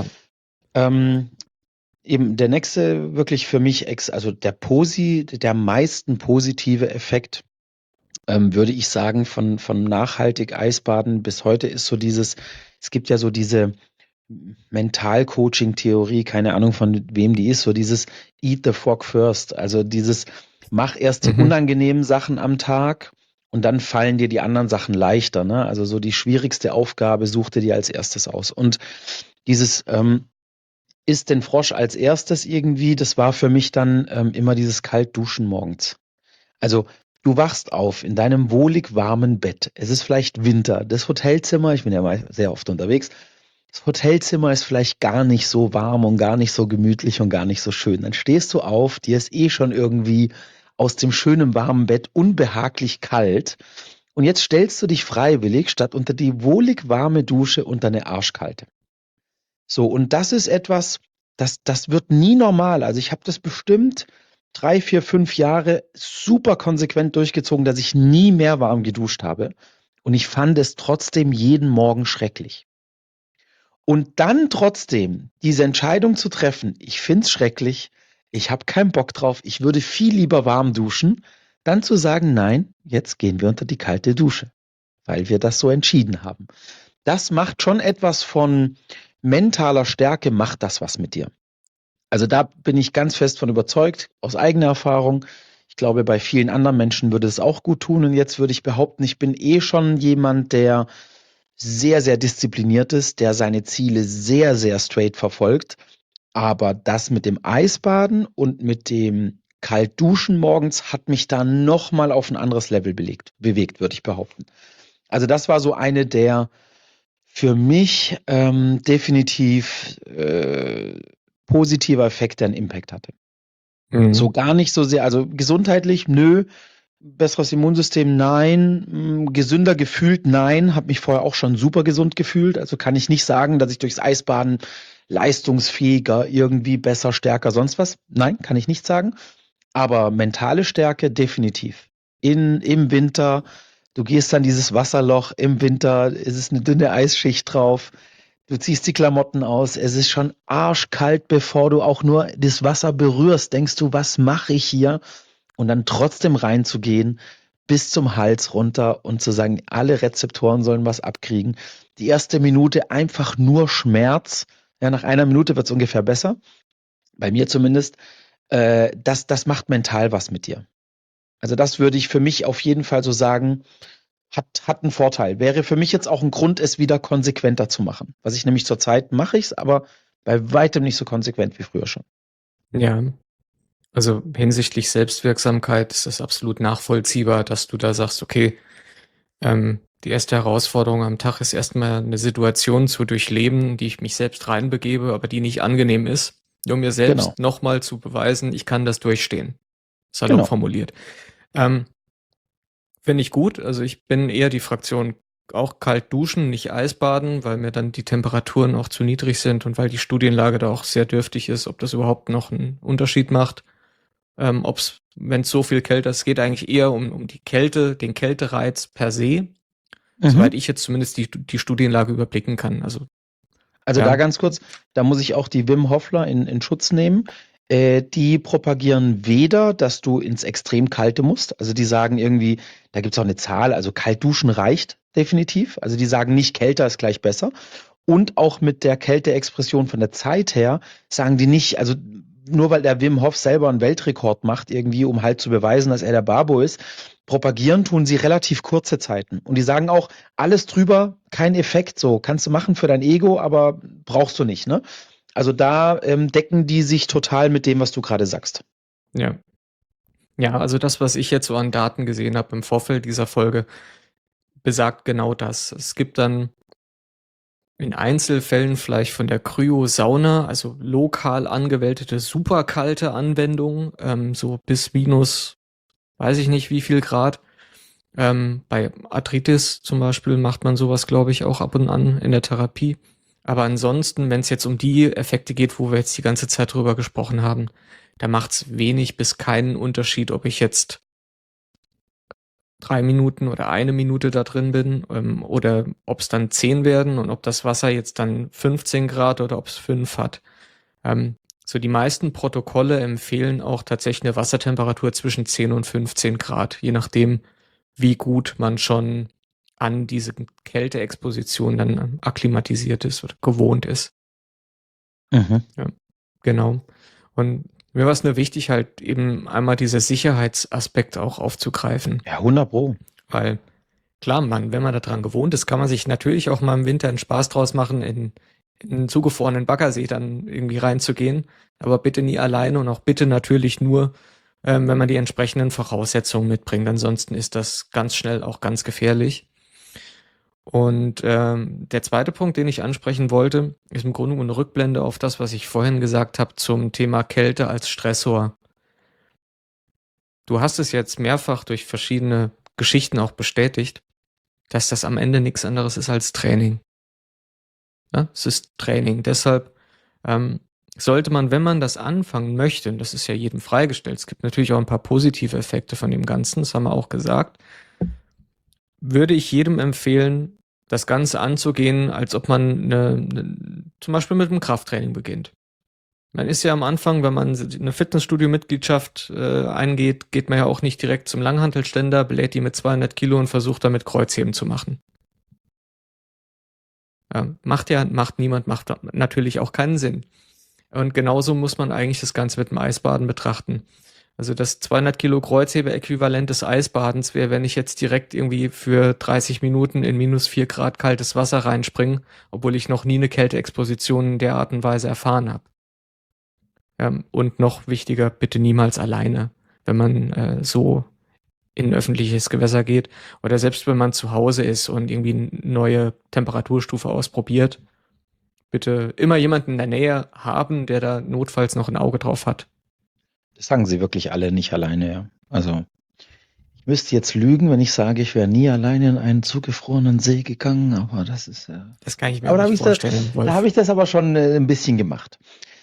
Eben der nächste wirklich für mich, also der meisten positive Effekt, würde ich sagen, von nachhaltig Eisbaden bis heute ist so dieses, es gibt ja so diese Mental-Coaching-Theorie, keine Ahnung von wem die ist, so dieses Eat the Frog first, also dieses mach erst die unangenehmen Sachen am Tag und dann fallen dir die anderen Sachen leichter, ne? Also so die schwierigste Aufgabe such dir als erstes aus. Und dieses isst den Frosch als erstes irgendwie, das war für mich dann immer dieses Kaltduschen morgens. Also du wachst auf in deinem wohlig warmen Bett. Es ist vielleicht Winter. Das Hotelzimmer, ich bin ja mal sehr oft unterwegs, das Hotelzimmer ist vielleicht gar nicht so warm und gar nicht so gemütlich und gar nicht so schön. Dann stehst du auf, dir ist eh schon irgendwie aus dem schönen warmen Bett unbehaglich kalt. Und jetzt stellst du dich freiwillig statt unter die wohlig warme Dusche unter eine arschkalte. So, und das ist etwas, das wird nie normal. Also ich habe das bestimmt 3, 4, 5 Jahre super konsequent durchgezogen, dass ich nie mehr warm geduscht habe. Und ich fand es trotzdem jeden Morgen schrecklich. Und dann trotzdem diese Entscheidung zu treffen, ich finde es schrecklich, ich habe keinen Bock drauf, ich würde viel lieber warm duschen, dann zu sagen, nein, jetzt gehen wir unter die kalte Dusche, weil wir das so entschieden haben. Das macht schon etwas von mentaler Stärke, macht das was mit dir. Also da bin ich ganz fest von überzeugt, aus eigener Erfahrung. Ich glaube, bei vielen anderen Menschen würde es auch gut tun. Und jetzt würde ich behaupten, ich bin schon jemand, der sehr, sehr diszipliniert ist, der seine Ziele sehr, sehr straight verfolgt. Aber das mit dem Eisbaden und mit dem Kaltduschen morgens hat mich da nochmal auf ein anderes Level bewegt, würde ich behaupten. Also das war so eine der für mich definitiv positiver Effekte, der einen Impact hatte. So gar nicht so sehr, also gesundheitlich, nö, besseres Immunsystem, nein, gesünder gefühlt, nein, habe mich vorher auch schon super gesund gefühlt, also kann ich nicht sagen, dass ich durchs Eisbaden leistungsfähiger, irgendwie besser, stärker, sonst was. Nein, kann ich nicht sagen, aber mentale Stärke definitiv. Im Winter, du gehst dann dieses Wasserloch, im Winter ist es eine dünne Eisschicht drauf, du ziehst die Klamotten aus, es ist schon arschkalt, bevor du auch nur das Wasser berührst, denkst du, was mache ich hier? Und dann trotzdem reinzugehen, bis zum Hals runter und zu sagen, alle Rezeptoren sollen was abkriegen. Die erste Minute einfach nur Schmerz. Ja, nach einer Minute wird es ungefähr besser. Bei mir zumindest. Das macht mental was mit dir. Also das würde ich für mich auf jeden Fall so sagen, hat einen Vorteil. Wäre für mich jetzt auch ein Grund, es wieder konsequenter zu machen. Was ich nämlich zurzeit mache ich es, aber bei weitem nicht so konsequent wie früher schon. Ja, also hinsichtlich Selbstwirksamkeit ist es absolut nachvollziehbar, dass du da sagst, okay, die erste Herausforderung am Tag ist erstmal eine Situation zu durchleben, die ich mich selbst reinbegebe, aber die nicht angenehm ist, um mir Genau, selbst nochmal zu beweisen, ich kann das durchstehen. Salopp genau. formuliert. Finde ich gut. Also ich bin eher die Fraktion auch kalt duschen, nicht Eisbaden, weil mir dann die Temperaturen auch zu niedrig sind und weil die Studienlage da auch sehr dürftig ist, ob das überhaupt noch einen Unterschied macht. Ob's, wenn es so viel kälter ist, es geht eigentlich eher um die Kälte, den Kältereiz per se, soweit Mhm. ich jetzt zumindest die Studienlage überblicken kann. Also Also da ja, ganz kurz, da muss ich auch die Wim Hofler in Schutz nehmen. Die propagieren weder, dass du ins extrem Kalte musst. Also die sagen irgendwie, da gibt es auch eine Zahl, also kalt duschen reicht definitiv. Also die sagen nicht, kälter ist gleich besser. Und auch mit der Kälteexpression von der Zeit her sagen die nicht, also nur weil der Wim Hof selber einen Weltrekord macht, irgendwie, um halt zu beweisen, dass er der Barbo ist, propagieren tun sie relativ kurze Zeiten. Und die sagen auch, alles drüber, kein Effekt, so kannst du machen für dein Ego, aber brauchst du nicht, ne? Also da decken die sich total mit dem, was du gerade sagst. ja. Ja, also das, was ich jetzt so an Daten gesehen habe im Vorfeld dieser Folge, besagt genau das. Es gibt dann in Einzelfällen vielleicht von der Kryo-Sauna, also lokal angewendete superkalte Anwendung, so bis minus, weiß ich nicht wie viel Grad. Bei Arthritis zum Beispiel macht man sowas, glaube ich, auch ab und an in der Therapie. Aber ansonsten, wenn es jetzt um die Effekte geht, wo wir jetzt die ganze Zeit drüber gesprochen haben, da macht's wenig bis keinen Unterschied, ob ich jetzt 3 Minuten oder eine Minute da drin bin, oder ob es dann 10 werden und ob das Wasser jetzt dann 15 Grad oder ob es 5 hat. So die meisten Protokolle empfehlen auch tatsächlich eine Wassertemperatur zwischen 10 und 15 Grad, je nachdem, wie gut man schon an diese Kälteexposition dann akklimatisiert ist oder gewohnt ist. Mhm. Ja, genau. Und mir war es nur wichtig, halt eben einmal dieser Sicherheitsaspekt auch aufzugreifen. Ja, 100 Pro. Weil, klar, wenn man daran gewohnt ist, kann man sich natürlich auch mal im Winter einen Spaß draus machen, in einen zugefrorenen Baggersee dann irgendwie reinzugehen. Aber bitte nie alleine und auch bitte natürlich nur, wenn man die entsprechenden Voraussetzungen mitbringt. Ansonsten ist das ganz schnell auch ganz gefährlich. Und der zweite Punkt, den ich ansprechen wollte, ist im Grunde eine Rückblende auf das, was ich vorhin gesagt habe zum Thema Kälte als Stressor. Du hast es jetzt mehrfach durch verschiedene Geschichten auch bestätigt, dass das am Ende nichts anderes ist als Training. Ja, es ist Training. Deshalb sollte man, wenn man das anfangen möchte, und das ist ja jedem freigestellt, es gibt natürlich auch ein paar positive Effekte von dem Ganzen, das haben wir auch gesagt, würde ich jedem empfehlen, das Ganze anzugehen, als ob man zum Beispiel mit einem Krafttraining beginnt. Man ist ja am Anfang, wenn man eine Fitnessstudio-Mitgliedschaft eingeht, geht man ja auch nicht direkt zum Langhantelständer, belädt die mit 200 Kilo und versucht damit Kreuzheben zu machen. Macht niemand, macht natürlich auch keinen Sinn. Und genauso muss man eigentlich das Ganze mit dem Eisbaden betrachten. Also das 200 Kilo Kreuzhebe-Äquivalent des Eisbadens wäre, wenn ich jetzt direkt irgendwie für 30 Minuten in -4 Grad kaltes Wasser reinspringe, obwohl ich noch nie eine Kälteexposition in der Art und Weise erfahren habe. Und noch wichtiger, bitte niemals alleine, wenn man so in ein öffentliches Gewässer geht oder selbst wenn man zu Hause ist und irgendwie eine neue Temperaturstufe ausprobiert, bitte immer jemanden in der Nähe haben, der da notfalls noch ein Auge drauf hat. Das sagen sie wirklich alle nicht alleine, ja. Also, ich müsste jetzt lügen, wenn ich sage, ich wäre nie alleine in einen zugefrorenen See gegangen, aber das ist ja. Das kann ich mir Aber auch nicht vorstellen, da habe ich das aber schon ein bisschen gemacht.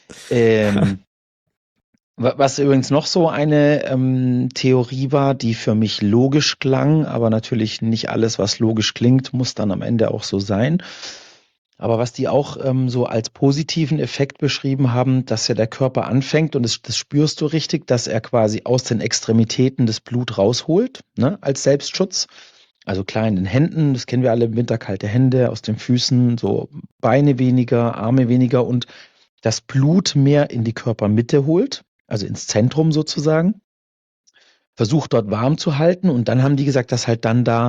Was übrigens noch so eine Theorie war, die für mich logisch klang, aber natürlich nicht alles, was logisch klingt, muss dann am Ende auch so sein. Aber was die auch so als positiven Effekt beschrieben haben, dass ja der Körper anfängt, und das spürst du richtig, dass er quasi aus den Extremitäten das Blut rausholt, ne, als Selbstschutz. Also klar in den Händen, das kennen wir alle im Winter, kalte Hände, aus den Füßen, so Beine weniger, Arme weniger und das Blut mehr in die Körpermitte holt, also ins Zentrum sozusagen, versucht dort warm zu halten und dann haben die gesagt, dass halt dann da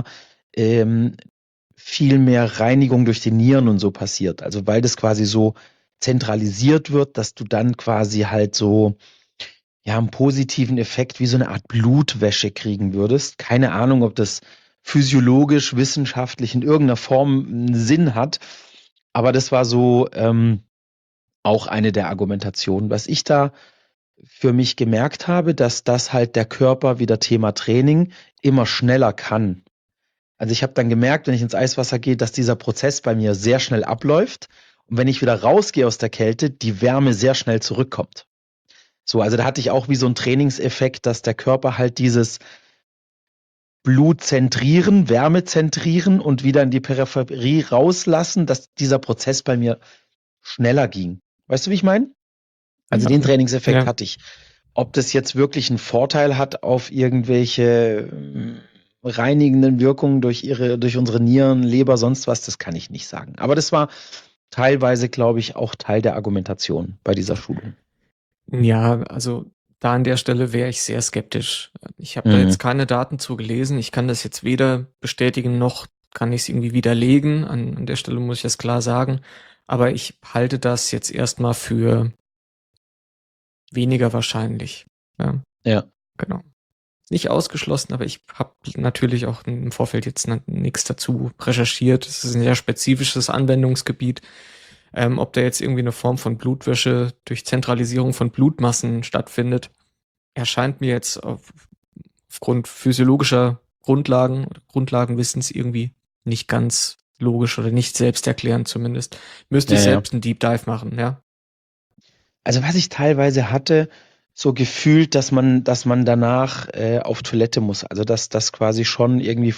viel mehr Reinigung durch die Nieren und so passiert. Also weil das quasi so zentralisiert wird, dass du dann quasi halt so ja einen positiven Effekt wie so eine Art Blutwäsche kriegen würdest. Keine Ahnung, ob das physiologisch, wissenschaftlich in irgendeiner Form einen Sinn hat, aber das war so auch eine der Argumentationen. Was ich da für mich gemerkt habe, dass das halt der Körper wieder Thema Training immer schneller kann. Also ich habe dann gemerkt, wenn ich ins Eiswasser gehe, dass dieser Prozess bei mir sehr schnell abläuft und wenn ich wieder rausgehe aus der Kälte, die Wärme sehr schnell zurückkommt. So, also da hatte ich auch wie so einen Trainingseffekt, dass der Körper halt dieses Blut zentrieren, Wärme zentrieren und wieder in die Peripherie rauslassen, dass dieser Prozess bei mir schneller ging. Weißt du, wie ich meine? Also den Trainingseffekt Ja. hatte ich. Ob das jetzt wirklich einen Vorteil hat auf irgendwelche reinigenden Wirkungen durch unsere Nieren, Leber, sonst was, das kann ich nicht sagen. Aber das war teilweise, glaube ich, auch Teil der Argumentation bei dieser Schulung. Ja, also da an der Stelle wäre ich sehr skeptisch. Ich habe da jetzt keine Daten zu gelesen. Ich kann das jetzt weder bestätigen noch kann ich es irgendwie widerlegen. An der Stelle muss ich das klar sagen. Aber ich halte das jetzt erstmal für weniger wahrscheinlich. Ja. Genau. Nicht ausgeschlossen, aber ich habe natürlich auch im Vorfeld jetzt nichts dazu recherchiert. Es ist ein sehr spezifisches Anwendungsgebiet. Ob da jetzt irgendwie eine Form von Blutwäsche durch Zentralisierung von Blutmassen stattfindet, erscheint mir jetzt aufgrund physiologischer Grundlagen oder Grundlagenwissens irgendwie nicht ganz logisch oder nicht selbsterklärend zumindest. Müsste ich selbst einen Deep Dive machen, ja. Also was ich teilweise hatte, so gefühlt, dass man danach auf Toilette muss. Also dass das quasi schon irgendwie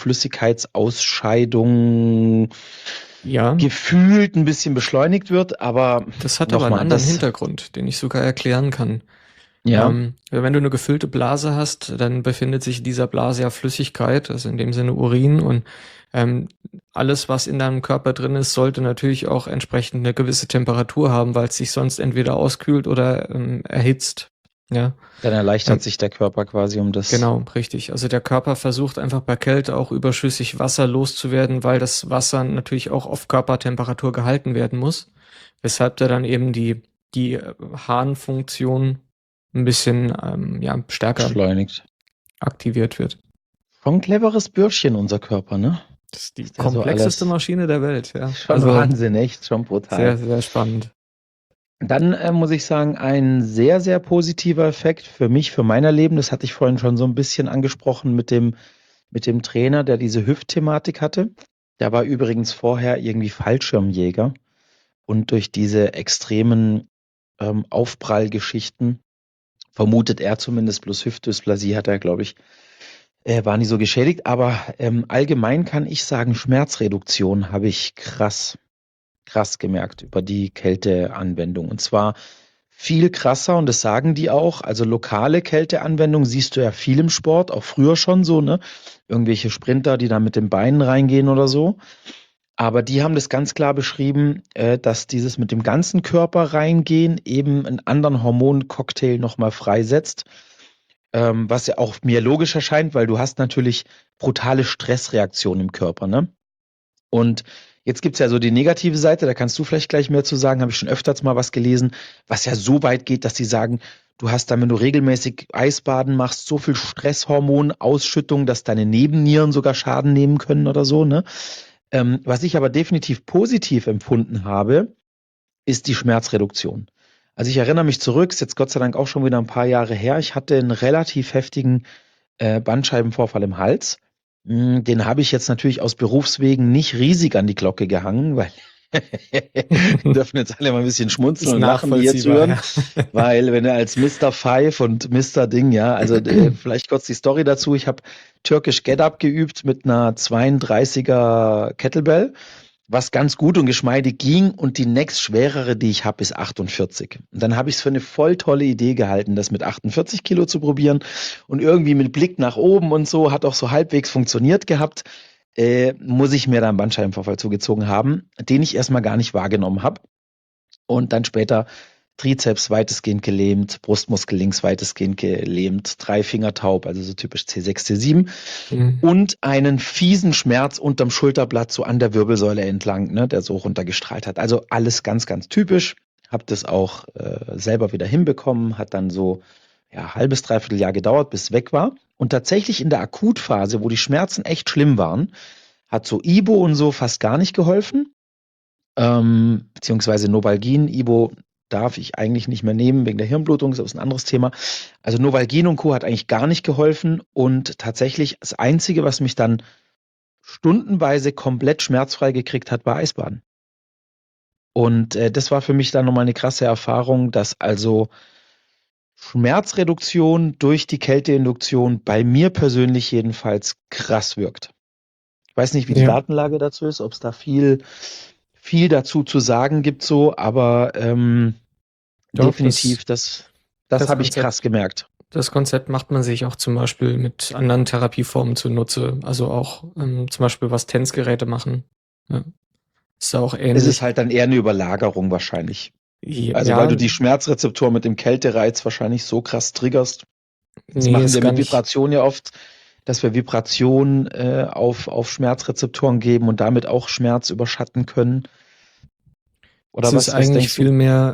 Flüssigkeitsausscheidung gefühlt ein bisschen beschleunigt wird, aber das hat aber einen anderen Hintergrund, den ich sogar erklären kann. Ja. Wenn du eine gefüllte Blase hast, dann befindet sich in dieser Blase ja Flüssigkeit, also in dem Sinne Urin und alles, was in deinem Körper drin ist, sollte natürlich auch entsprechend eine gewisse Temperatur haben, weil es sich sonst entweder auskühlt oder erhitzt. Ja. Dann erleichtert sich der Körper quasi um das. Genau, richtig. Also der Körper versucht einfach bei Kälte auch überschüssig Wasser loszuwerden, weil das Wasser natürlich auch auf Körpertemperatur gehalten werden muss, weshalb da dann eben die Harnfunktion ein bisschen stärker beschleunigt aktiviert wird. Schon ein cleveres Bürschchen, unser Körper, ne? Das ist die komplexeste Maschine der Welt, ja. Schon Wahnsinn, echt, schon brutal. Sehr, sehr spannend. Dann muss ich sagen, ein sehr, sehr positiver Effekt für mich, für mein Leben, das hatte ich vorhin schon so ein bisschen angesprochen mit dem Trainer, der diese Hüftthematik hatte. Der war übrigens vorher irgendwie Fallschirmjäger und durch diese extremen Aufprallgeschichten vermutet er zumindest, plus Hüftdysplasie hat er, glaube ich, war nicht so geschädigt, aber allgemein kann ich sagen, Schmerzreduktion habe ich krass gemerkt über die Kälteanwendung. Und zwar viel krasser, und das sagen die auch. Also lokale Kälteanwendung siehst du ja viel im Sport, auch früher schon so, ne? Irgendwelche Sprinter, die da mit den Beinen reingehen oder so. Aber die haben das ganz klar beschrieben, dass dieses mit dem ganzen Körper reingehen eben einen anderen Hormoncocktail nochmal freisetzt, was ja auch mir logisch erscheint, weil du hast natürlich brutale Stressreaktionen im Körper, ne? Und jetzt gibt's ja so die negative Seite, da kannst du vielleicht gleich mehr zu sagen, habe ich schon öfters mal was gelesen, was ja so weit geht, dass sie sagen, du hast dann, wenn du regelmäßig Eisbaden machst, so viel Stresshormonausschüttung, dass deine Nebennieren sogar Schaden nehmen können oder so, ne? Was ich aber definitiv positiv empfunden habe, ist die Schmerzreduktion. Also ich erinnere mich zurück, ist jetzt Gott sei Dank auch schon wieder ein paar Jahre her. Ich hatte einen relativ heftigen Bandscheibenvorfall im Hals. Den habe ich jetzt natürlich aus Berufswegen nicht riesig an die Glocke gehangen, weil dürfen jetzt alle mal ein bisschen schmunzeln Ist und lachen, die hier nachvollziehbar, zuhören, ja. weil wenn er als Mr. Five und Mr. Ding, ja, also vielleicht kurz die Story dazu. Ich habe Türkisch Get-Up geübt mit einer 32er Kettlebell, was ganz gut und geschmeidig ging, und die nächst schwerere, die ich habe, ist 48. Und dann habe ich es für eine voll tolle Idee gehalten, das mit 48 Kilo zu probieren, und irgendwie mit Blick nach oben und so, hat auch so halbwegs funktioniert gehabt, muss ich mir da einen Bandscheibenvorfall zugezogen haben, den ich erstmal gar nicht wahrgenommen habe. Und dann später Trizeps weitestgehend gelähmt, Brustmuskel links weitestgehend gelähmt, drei Finger taub, also so typisch C6, C7, Mhm. und einen fiesen Schmerz unterm Schulterblatt so an der Wirbelsäule entlang, ne, der so runtergestrahlt hat. Also alles ganz typisch. Hab das auch selber wieder hinbekommen, hat dann so ja, halbes, dreiviertel Jahr gedauert, bis es weg war. Und tatsächlich in der Akutphase, wo die Schmerzen echt schlimm waren, hat so Ibo und so fast gar nicht geholfen, beziehungsweise Novalgin. Ibo darf ich eigentlich nicht mehr nehmen wegen der Hirnblutung, das ist ein anderes Thema. Also Novalgin und Co. hat eigentlich gar nicht geholfen, und tatsächlich das Einzige, was mich dann stundenweise komplett schmerzfrei gekriegt hat, war Eisbaden. Und das war für mich dann nochmal eine krasse Erfahrung, dass also Schmerzreduktion durch die Kälteinduktion bei mir persönlich jedenfalls krass wirkt. Ich weiß nicht, wie die Ja, Datenlage dazu ist, ob es da viel dazu zu sagen gibt, so, aber doch, das, definitiv, das das habe ich krass Konzept, gemerkt. das Konzept macht man sich auch zum Beispiel mit anderen Therapieformen zunutze. Also auch zum Beispiel was TENS-Geräte machen. Ja, ist auch Es ist ähnlich. halt dann eher eine Überlagerung wahrscheinlich. Also weil Ja, du die Schmerzrezeptor mit dem Kältereiz wahrscheinlich so krass triggerst. Das nee, machen ist wir gar mit nicht. Vibration ja oft, dass wir Vibration auf Schmerzrezeptoren geben und damit auch Schmerz überschatten können. Es Oder ist was eigentlich denkst du? viel mehr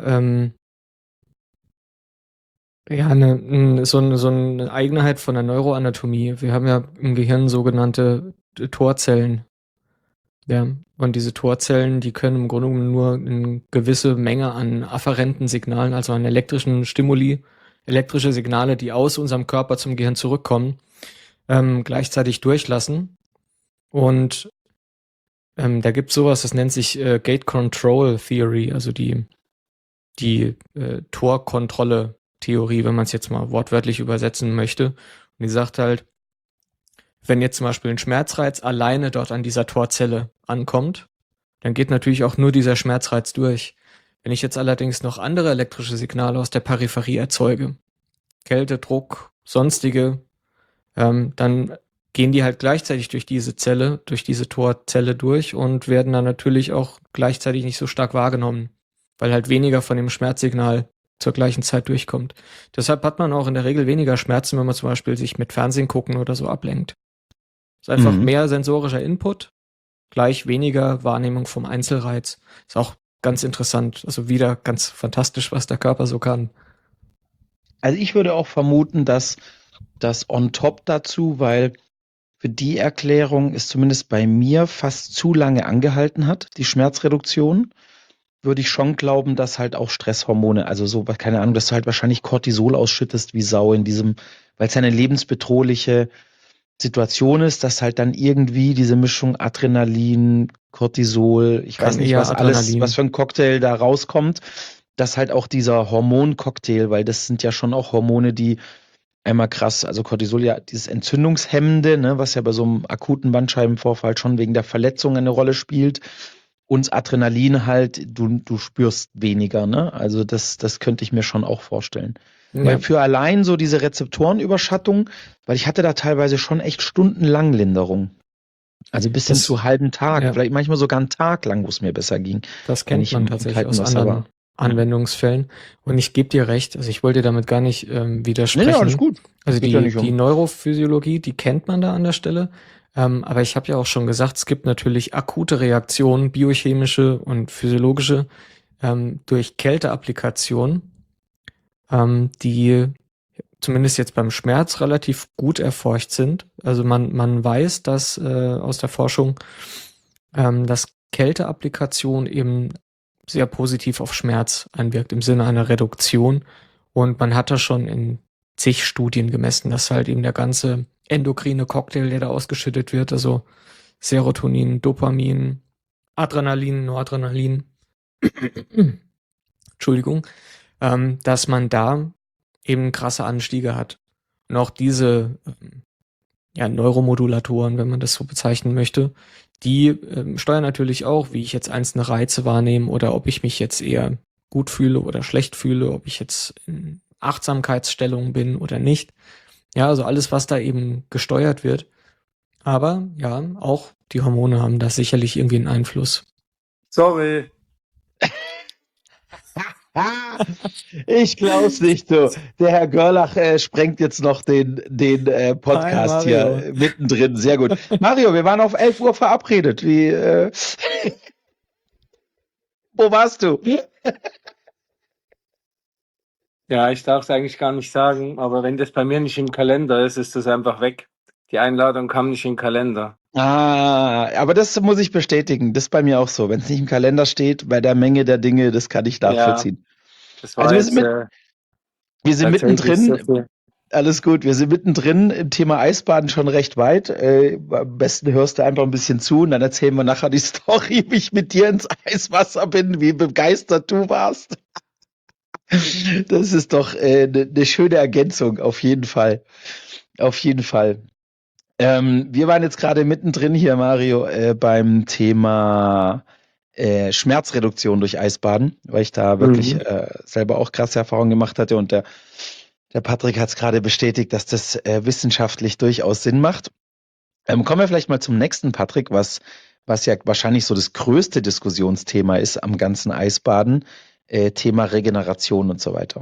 ja, so eine Eigenheit von der Neuroanatomie. Wir haben ja im Gehirn sogenannte Torzellen. Ja, und diese Torzellen, die können im Grunde genommen nur eine gewisse Menge an afferenten Signalen, also an elektrischen Stimuli, elektrische Signale, die aus unserem Körper zum Gehirn zurückkommen, gleichzeitig durchlassen. Und da gibt es sowas, das nennt sich Gate Control Theory, also die Torkontrolle-Theorie, wenn man es jetzt mal wortwörtlich übersetzen möchte. Und die sagt halt, wenn jetzt zum Beispiel ein Schmerzreiz alleine dort an dieser Torzelle ankommt, dann geht natürlich auch nur dieser Schmerzreiz durch. Wenn ich jetzt allerdings noch andere elektrische Signale aus der Peripherie erzeuge, Kälte, Druck, sonstige, dann gehen die halt gleichzeitig durch diese Zelle, durch diese Torzelle durch und werden dann natürlich auch gleichzeitig nicht so stark wahrgenommen, weil halt weniger von dem Schmerzsignal zur gleichen Zeit durchkommt. Deshalb hat man auch in der Regel weniger Schmerzen, wenn man zum Beispiel sich mit Fernsehen gucken oder so ablenkt. Ist einfach Mhm. mehr sensorischer Input, gleich weniger Wahrnehmung vom Einzelreiz. Ist auch ganz interessant. Also wieder ganz fantastisch, was der Körper so kann. Also ich würde auch vermuten, dass das on top dazu, weil für die Erklärung es zumindest bei mir fast zu lange angehalten hat, die Schmerzreduktion, würde ich schon glauben, dass halt auch Stresshormone, also so, keine Ahnung, dass du halt wahrscheinlich Cortisol ausschüttest wie Sau in diesem, weil es ja eine lebensbedrohliche Situation ist, dass halt dann irgendwie diese Mischung Adrenalin, Cortisol, ich weiß Kann nicht, eher was alles, was Adrenalin. für ein Cocktail da rauskommt, dass halt auch dieser Hormoncocktail, weil das sind ja schon auch Hormone, die einmal krass, also Cortisol ja dieses Entzündungshemmende, ne, was ja bei so einem akuten Bandscheibenvorfall schon wegen der Verletzung eine Rolle spielt. Und Adrenalin halt, du spürst weniger, ne? Also das könnte ich mir schon auch vorstellen. Ja, Weil für allein so diese Rezeptorenüberschattung, weil ich hatte da teilweise schon echt stundenlang Linderung. Also bis hin das, zu halben Tag, ja, vielleicht manchmal sogar einen Tag lang, wo es mir besser ging, das wenn kennt ich man im tatsächlich kalten aus Wasser war. anderen Ja. Anwendungsfällen. Und ich gebe dir recht, also ich wollte damit gar nicht Nee, alles widersprechen. gut. Also Geht ja nicht die um. Neurophysiologie, die kennt man da an der Stelle. Aber ich habe ja auch schon gesagt, es gibt natürlich akute Reaktionen, biochemische und physiologische, durch Kälteapplikation, die zumindest jetzt beim Schmerz relativ gut erforscht sind. Also man weiß, dass aus der Forschung, dass Kälteapplikation eben sehr positiv auf Schmerz einwirkt, im Sinne einer Reduktion. Und man hat da schon in zig Studien gemessen, dass halt eben der ganze endokrine Cocktail, der da ausgeschüttet wird, also Serotonin, Dopamin, Adrenalin, Noradrenalin, Entschuldigung, dass man da eben krasse Anstiege hat. Und auch diese ja, Neuromodulatoren, wenn man das so bezeichnen möchte, die steuern natürlich auch, wie ich jetzt einzelne Reize wahrnehme oder ob ich mich jetzt eher gut fühle oder schlecht fühle, ob ich jetzt in Achtsamkeitsstellung bin oder nicht. Ja, also alles, was da eben gesteuert wird. Aber ja, auch die Hormone haben da sicherlich irgendwie einen Einfluss. Sorry. Ich glaub's nicht, du. Der Herr Görlach sprengt jetzt noch den Podcast Hi, Mario. hier mittendrin. Sehr gut. Mario, wir waren auf 11 Uhr verabredet. Wo warst du? Ja, ich darf es eigentlich gar nicht sagen, aber wenn das bei mir nicht im Kalender ist, ist das einfach weg. Die Einladung kam nicht im Kalender. Ah, aber das muss ich bestätigen. Das ist bei mir auch so. Wenn es nicht im Kalender steht, bei der Menge der Dinge, das kann ich Ja, nachvollziehen. das Also war jetzt wir sind tatsächlich so mittendrin. viel. Alles gut, wir sind mittendrin im Thema Eisbaden schon recht weit. Am besten hörst du einfach ein bisschen zu und dann erzählen wir nachher die Story, wie ich mit dir ins Eiswasser bin, wie begeistert du warst. Das ist doch eine schöne Ergänzung, auf jeden Fall. Auf jeden Fall. Wir waren jetzt gerade mittendrin hier, Mario, beim Thema Schmerzreduktion durch Eisbaden, weil ich da wirklich selber auch krasse Erfahrungen gemacht hatte und der Patrick hat es gerade bestätigt, dass das wissenschaftlich durchaus Sinn macht. Kommen wir vielleicht mal zum nächsten, Patrick, was ja wahrscheinlich so das größte Diskussionsthema ist am ganzen Eisbaden, Thema Regeneration und so weiter.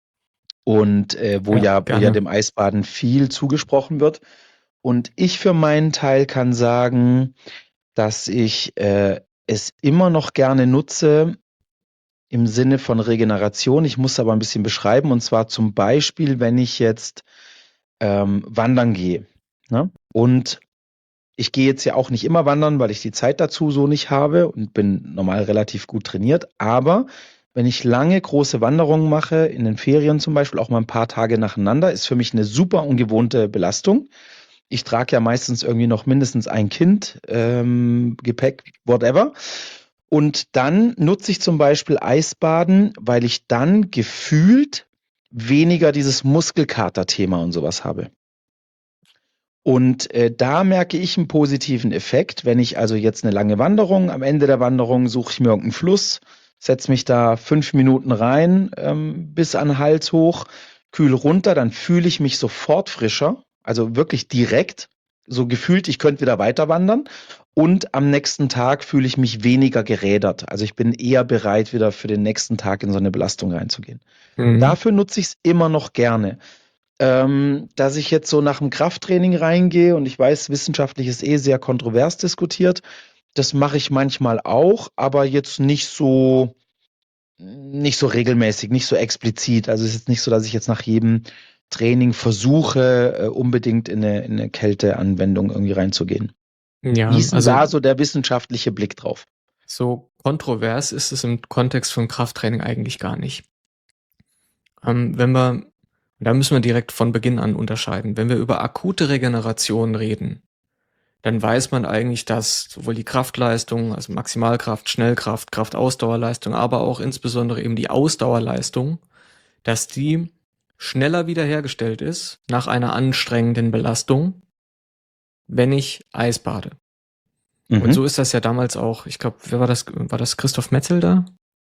Und wo ja gerne. dem Eisbaden viel zugesprochen wird. Und ich für meinen Teil kann sagen, dass ich es immer noch gerne nutze im Sinne von Regeneration. Ich muss aber ein bisschen beschreiben, und zwar zum Beispiel, wenn ich jetzt wandern gehe. Ne? Und ich gehe jetzt ja auch nicht immer wandern, weil ich die Zeit dazu so nicht habe und bin normal relativ gut trainiert. Aber wenn ich lange große Wanderungen mache, in den Ferien zum Beispiel, auch mal ein paar Tage nacheinander, ist für mich eine super ungewohnte Belastung. Ich trage ja meistens irgendwie noch mindestens ein Kind, Gepäck, whatever. Und dann nutze ich zum Beispiel Eisbaden, weil ich dann gefühlt weniger dieses Muskelkater-Thema und sowas habe. Und da merke ich einen positiven Effekt, wenn ich also jetzt eine lange Wanderung, am Ende der Wanderung suche ich mir irgendeinen Fluss, setze mich da 5 Minuten rein, bis an den Hals hoch, kühl runter, dann fühle ich mich sofort frischer, also wirklich direkt, so gefühlt, ich könnte wieder weiter wandern. Und am nächsten Tag fühle ich mich weniger gerädert. Also ich bin eher bereit, wieder für den nächsten Tag in so eine Belastung reinzugehen. Dafür nutze ich es immer noch gerne. Dass ich jetzt so nach dem Krafttraining reingehe und ich weiß, wissenschaftlich ist sehr kontrovers diskutiert. Das mache ich manchmal auch, aber jetzt nicht so regelmäßig, nicht so explizit. Also es ist jetzt nicht so, dass ich jetzt nach jedem Training versuche, unbedingt in eine Kälteanwendung irgendwie reinzugehen. Ja, Wie ist denn also da so der wissenschaftliche Blick drauf? so kontrovers ist es im Kontext von Krafttraining eigentlich gar nicht. Da müssen wir direkt von Beginn an unterscheiden. Wenn wir über akute Regeneration reden, dann weiß man eigentlich, dass sowohl die Kraftleistung, also Maximalkraft, Schnellkraft, Kraftausdauerleistung, aber auch insbesondere eben die Ausdauerleistung, dass die schneller wiederhergestellt ist nach einer anstrengenden Belastung, wenn ich Eis bade. Und so ist das ja damals auch, ich glaube, wer war das? War das Christoph Metzel da?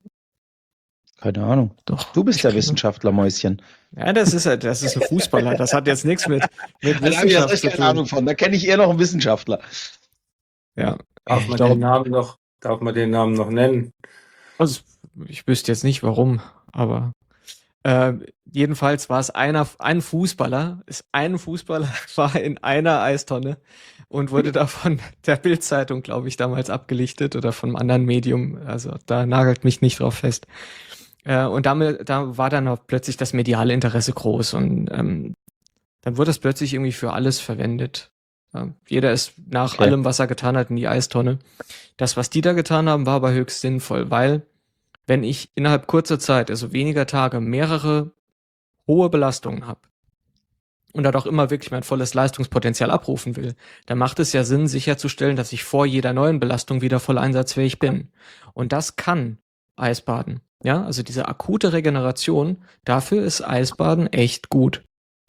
Keine Ahnung. Doch. Du bist ja Wissenschaftler, Mäuschen. Ja, das ist ein Fußballer. Das hat jetzt nichts mit Da habe ich Wissenschaft erst zu recht keine tun. Ahnung von. Da kenne ich eher noch einen Wissenschaftler. Ja, Darf ich man glaube, den Namen noch nennen? also ich wüsste jetzt nicht warum, aber jedenfalls war es ein Fußballer war in einer Eistonne und wurde da von der Bild-Zeitung, glaube ich, damals abgelichtet oder von einem anderen Medium. Also da nagelt mich nicht drauf fest. Und da war dann auch plötzlich das mediale Interesse groß und dann wurde es plötzlich irgendwie für alles verwendet. Jeder ist nach allem, was er getan hat, in die Eistonne. Das, was die da getan haben, war aber höchst sinnvoll, weil wenn ich innerhalb kurzer Zeit, also weniger Tage, mehrere hohe Belastungen habe und da doch immer wirklich mein volles Leistungspotenzial abrufen will, dann macht es ja Sinn, sicherzustellen, dass ich vor jeder neuen Belastung wieder voll einsatzfähig bin. Und das kann Eisbaden. Ja, also diese akute Regeneration, dafür ist Eisbaden echt gut.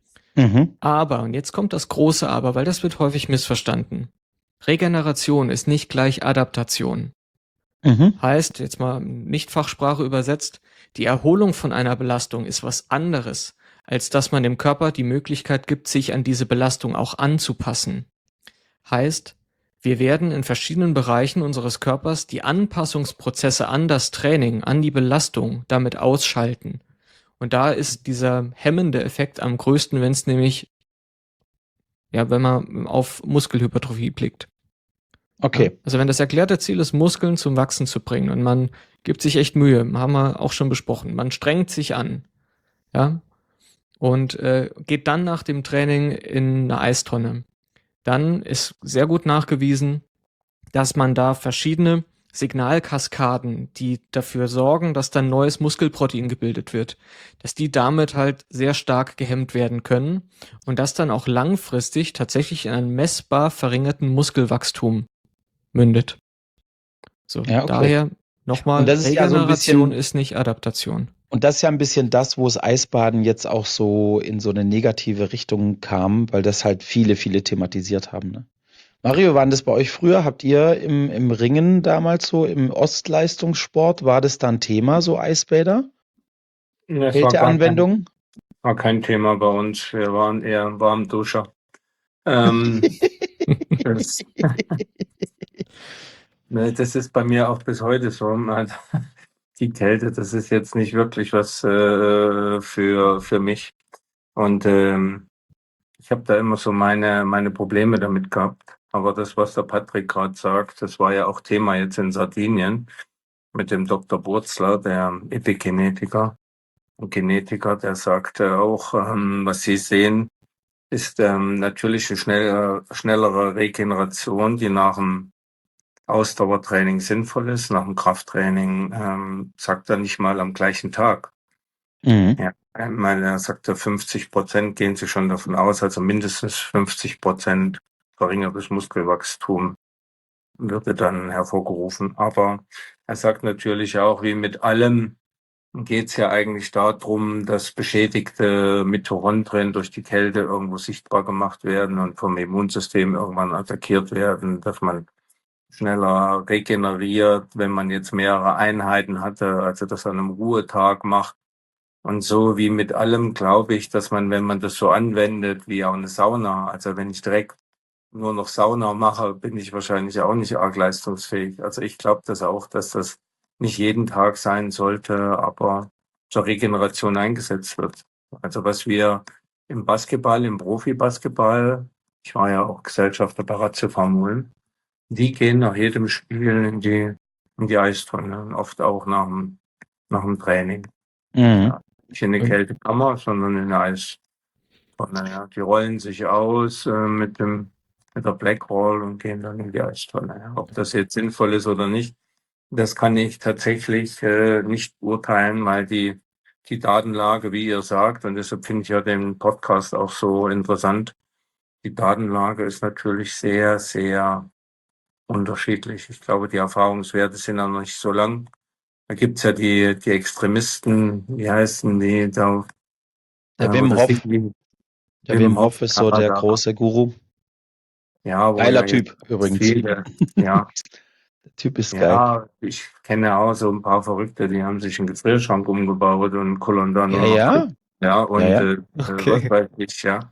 Aber, und jetzt kommt das große Aber, weil das wird häufig missverstanden. Regeneration ist nicht gleich Adaptation. Heißt, jetzt mal nicht Fachsprache übersetzt, die Erholung von einer Belastung ist was anderes, als dass man dem Körper die Möglichkeit gibt, sich an diese Belastung auch anzupassen. Heißt, wir werden in verschiedenen Bereichen unseres Körpers die Anpassungsprozesse an das Training, an die Belastung damit ausschalten. Und da ist dieser hemmende Effekt am größten, wenn es nämlich, ja, wenn man auf Muskelhypertrophie blickt. Okay. Ja, also wenn das erklärte Ziel ist, Muskeln zum Wachsen zu bringen und man gibt sich echt Mühe, haben wir auch schon besprochen, man strengt sich an, ja, und geht dann nach dem Training in eine Eistonne, dann ist sehr gut nachgewiesen, dass man da verschiedene Signalkaskaden, die dafür sorgen, dass dann neues Muskelprotein gebildet wird, dass die damit halt sehr stark gehemmt werden können und das dann auch langfristig tatsächlich in einen messbar verringerten Muskelwachstum mündet. So, Ja, okay. Daher nochmal, Und das ist ja so ein Regeneration bisschen- ist nicht Adaptation. Und das ist ja ein bisschen das, wo es Eisbaden jetzt auch so in so eine negative Richtung kam, weil das halt viele thematisiert haben. Ne? Mario, waren das bei euch früher? Habt ihr im Ringen damals so, im Ostleistungssport, war das da ein Thema, so Eisbäder? Das Kälteanwendung? war kein Thema bei uns. Wir waren eher Warmduscher. Das, ne, das ist bei mir auch bis heute so. Also, die Kälte, das ist jetzt nicht wirklich was für mich. Und ich habe da immer so meine Probleme damit gehabt. Aber das, was der Patrick gerade sagt, das war ja auch Thema jetzt in Sardinien mit dem Dr. Burzler, der Epigenetiker und Genetiker, der sagte auch, was Sie sehen, ist natürlich eine schnellere Regeneration, die nach dem Ausdauertraining sinnvoll ist. Nach dem Krafttraining sagt er nicht mal am gleichen Tag. Ja, er sagte, 50% gehen sie schon davon aus, also mindestens 50% verringertes Muskelwachstum würde dann hervorgerufen. Aber er sagt natürlich auch, wie mit allem geht es ja eigentlich darum, dass beschädigte Mitochondrien durch die Kälte irgendwo sichtbar gemacht werden und vom Immunsystem irgendwann attackiert werden, dass man schneller regeneriert, wenn man jetzt mehrere Einheiten hatte, also das an einem Ruhetag macht. Und so wie mit allem glaube ich, dass man, wenn man das so anwendet, wie auch eine Sauna, also wenn ich direkt nur noch Sauna mache, bin ich wahrscheinlich auch nicht arg leistungsfähig. Also ich glaube das auch, dass das nicht jeden Tag sein sollte, aber zur Regeneration eingesetzt wird. Also was wir im Basketball, im Profibasketball, ich war ja auch Gesellschafter bei Ratio Ulm, die gehen nach jedem Spiel in die Eistonne und oft auch nach dem Training. Ja, nicht in eine Kältekammer, sondern in eine Eistonne. Ja. Die rollen sich aus mit der Blackroll und gehen dann in die Eistonne. Ja. Ob das jetzt sinnvoll ist oder nicht, das kann ich tatsächlich nicht urteilen, weil die Datenlage, wie ihr sagt, und deshalb finde ich ja den Podcast auch so interessant, die Datenlage ist natürlich sehr, sehr unterschiedlich. Ich glaube, die Erfahrungswerte sind ja noch nicht so lang. Da gibt's ja die Extremisten, wie heißen die, da Der Aber Wim das Hof. sieht wie Der Wim Wim Hof Hof ist so der Kanada. große Guru. Ja, wo Geiler ja jetzt Typ übrigens. viele, ja, Der Typ ist geil. ja, ich kenne auch so ein paar Verrückte, die haben sich einen Gefrierschrank umgebaut und kullern da Ja, nur noch ja. rum. Ja, und Ja, ja. was Okay. weiß ich, ja.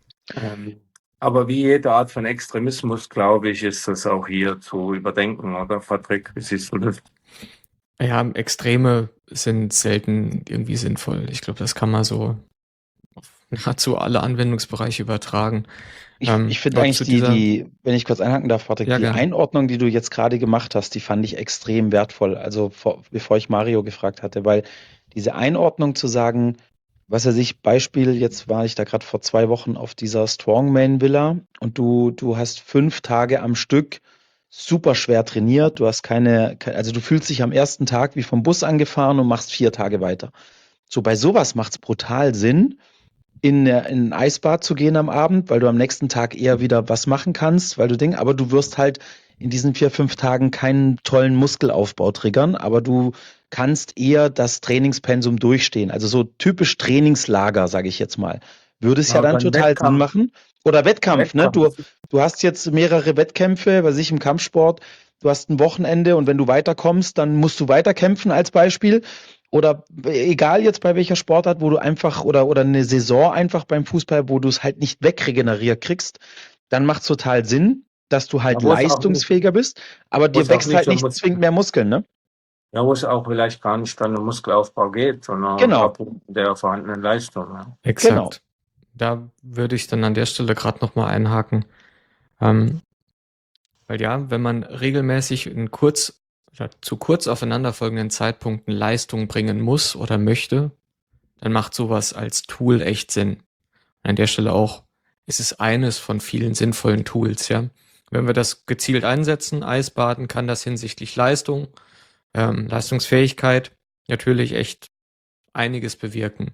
Aber wie jede Art von Extremismus, glaube ich, ist das auch hier zu überdenken, oder Patrick? Wie siehst du das? Ja, Extreme sind selten irgendwie sinnvoll. Ich glaube, das kann man so auf nahezu alle Anwendungsbereiche übertragen. Ich finde aber eigentlich zu dieser, wenn ich kurz einhaken darf, Patrick, ja, die gerne. Einordnung, die du jetzt gerade gemacht hast, die fand ich extrem wertvoll. Also bevor ich Mario gefragt hatte, weil diese Einordnung zu sagen, was er sich, Beispiel, jetzt war ich da gerade vor 2 Wochen auf dieser Strongman-Villa und du hast 5 Tage am Stück super schwer trainiert, du hast also du fühlst dich am ersten Tag wie vom Bus angefahren und machst 4 Tage weiter. So bei sowas macht es brutal Sinn, in ein Eisbad zu gehen am Abend, weil du am nächsten Tag eher wieder was machen kannst, weil du denkst, aber du wirst halt in diesen 4, 5 Tagen keinen tollen Muskelaufbau triggern, aber du kannst eher das Trainingspensum durchstehen. Also so typisch Trainingslager, sage ich jetzt mal. Würde es ja Ja, dann beim total Sinn Wettkampf, machen. Oder Wettkampf, ne? Du, Wettkampf. du hast jetzt mehrere Wettkämpfe, was ich im Kampfsport, du hast ein Wochenende und wenn du weiterkommst, dann musst du weiterkämpfen als Beispiel. Oder egal jetzt bei welcher Sportart, wo du einfach oder eine Saison einfach beim Fußball, wo du es halt nicht wegregeneriert kriegst, dann macht es total Sinn, dass du Ja, halt leistungsfähiger bist, aber wo dir es auch wächst nicht halt um nicht zwingend mehr Muskeln, ne? ja, wo es auch vielleicht gar nicht dann um Muskelaufbau geht, sondern Genau, Abbruch der vorhandenen Leistung. Ja. genau. Exakt. Da würde ich dann an der Stelle gerade nochmal einhaken. Ähm, weil ja, wenn man regelmäßig oder zu kurz aufeinanderfolgenden Zeitpunkten Leistung bringen muss oder möchte, dann macht sowas als Tool echt Sinn. An der Stelle auch, ist es eines von vielen sinnvollen Tools, ja. Wenn wir das gezielt einsetzen, Eisbaden, kann das hinsichtlich Leistung, Leistungsfähigkeit natürlich echt einiges bewirken.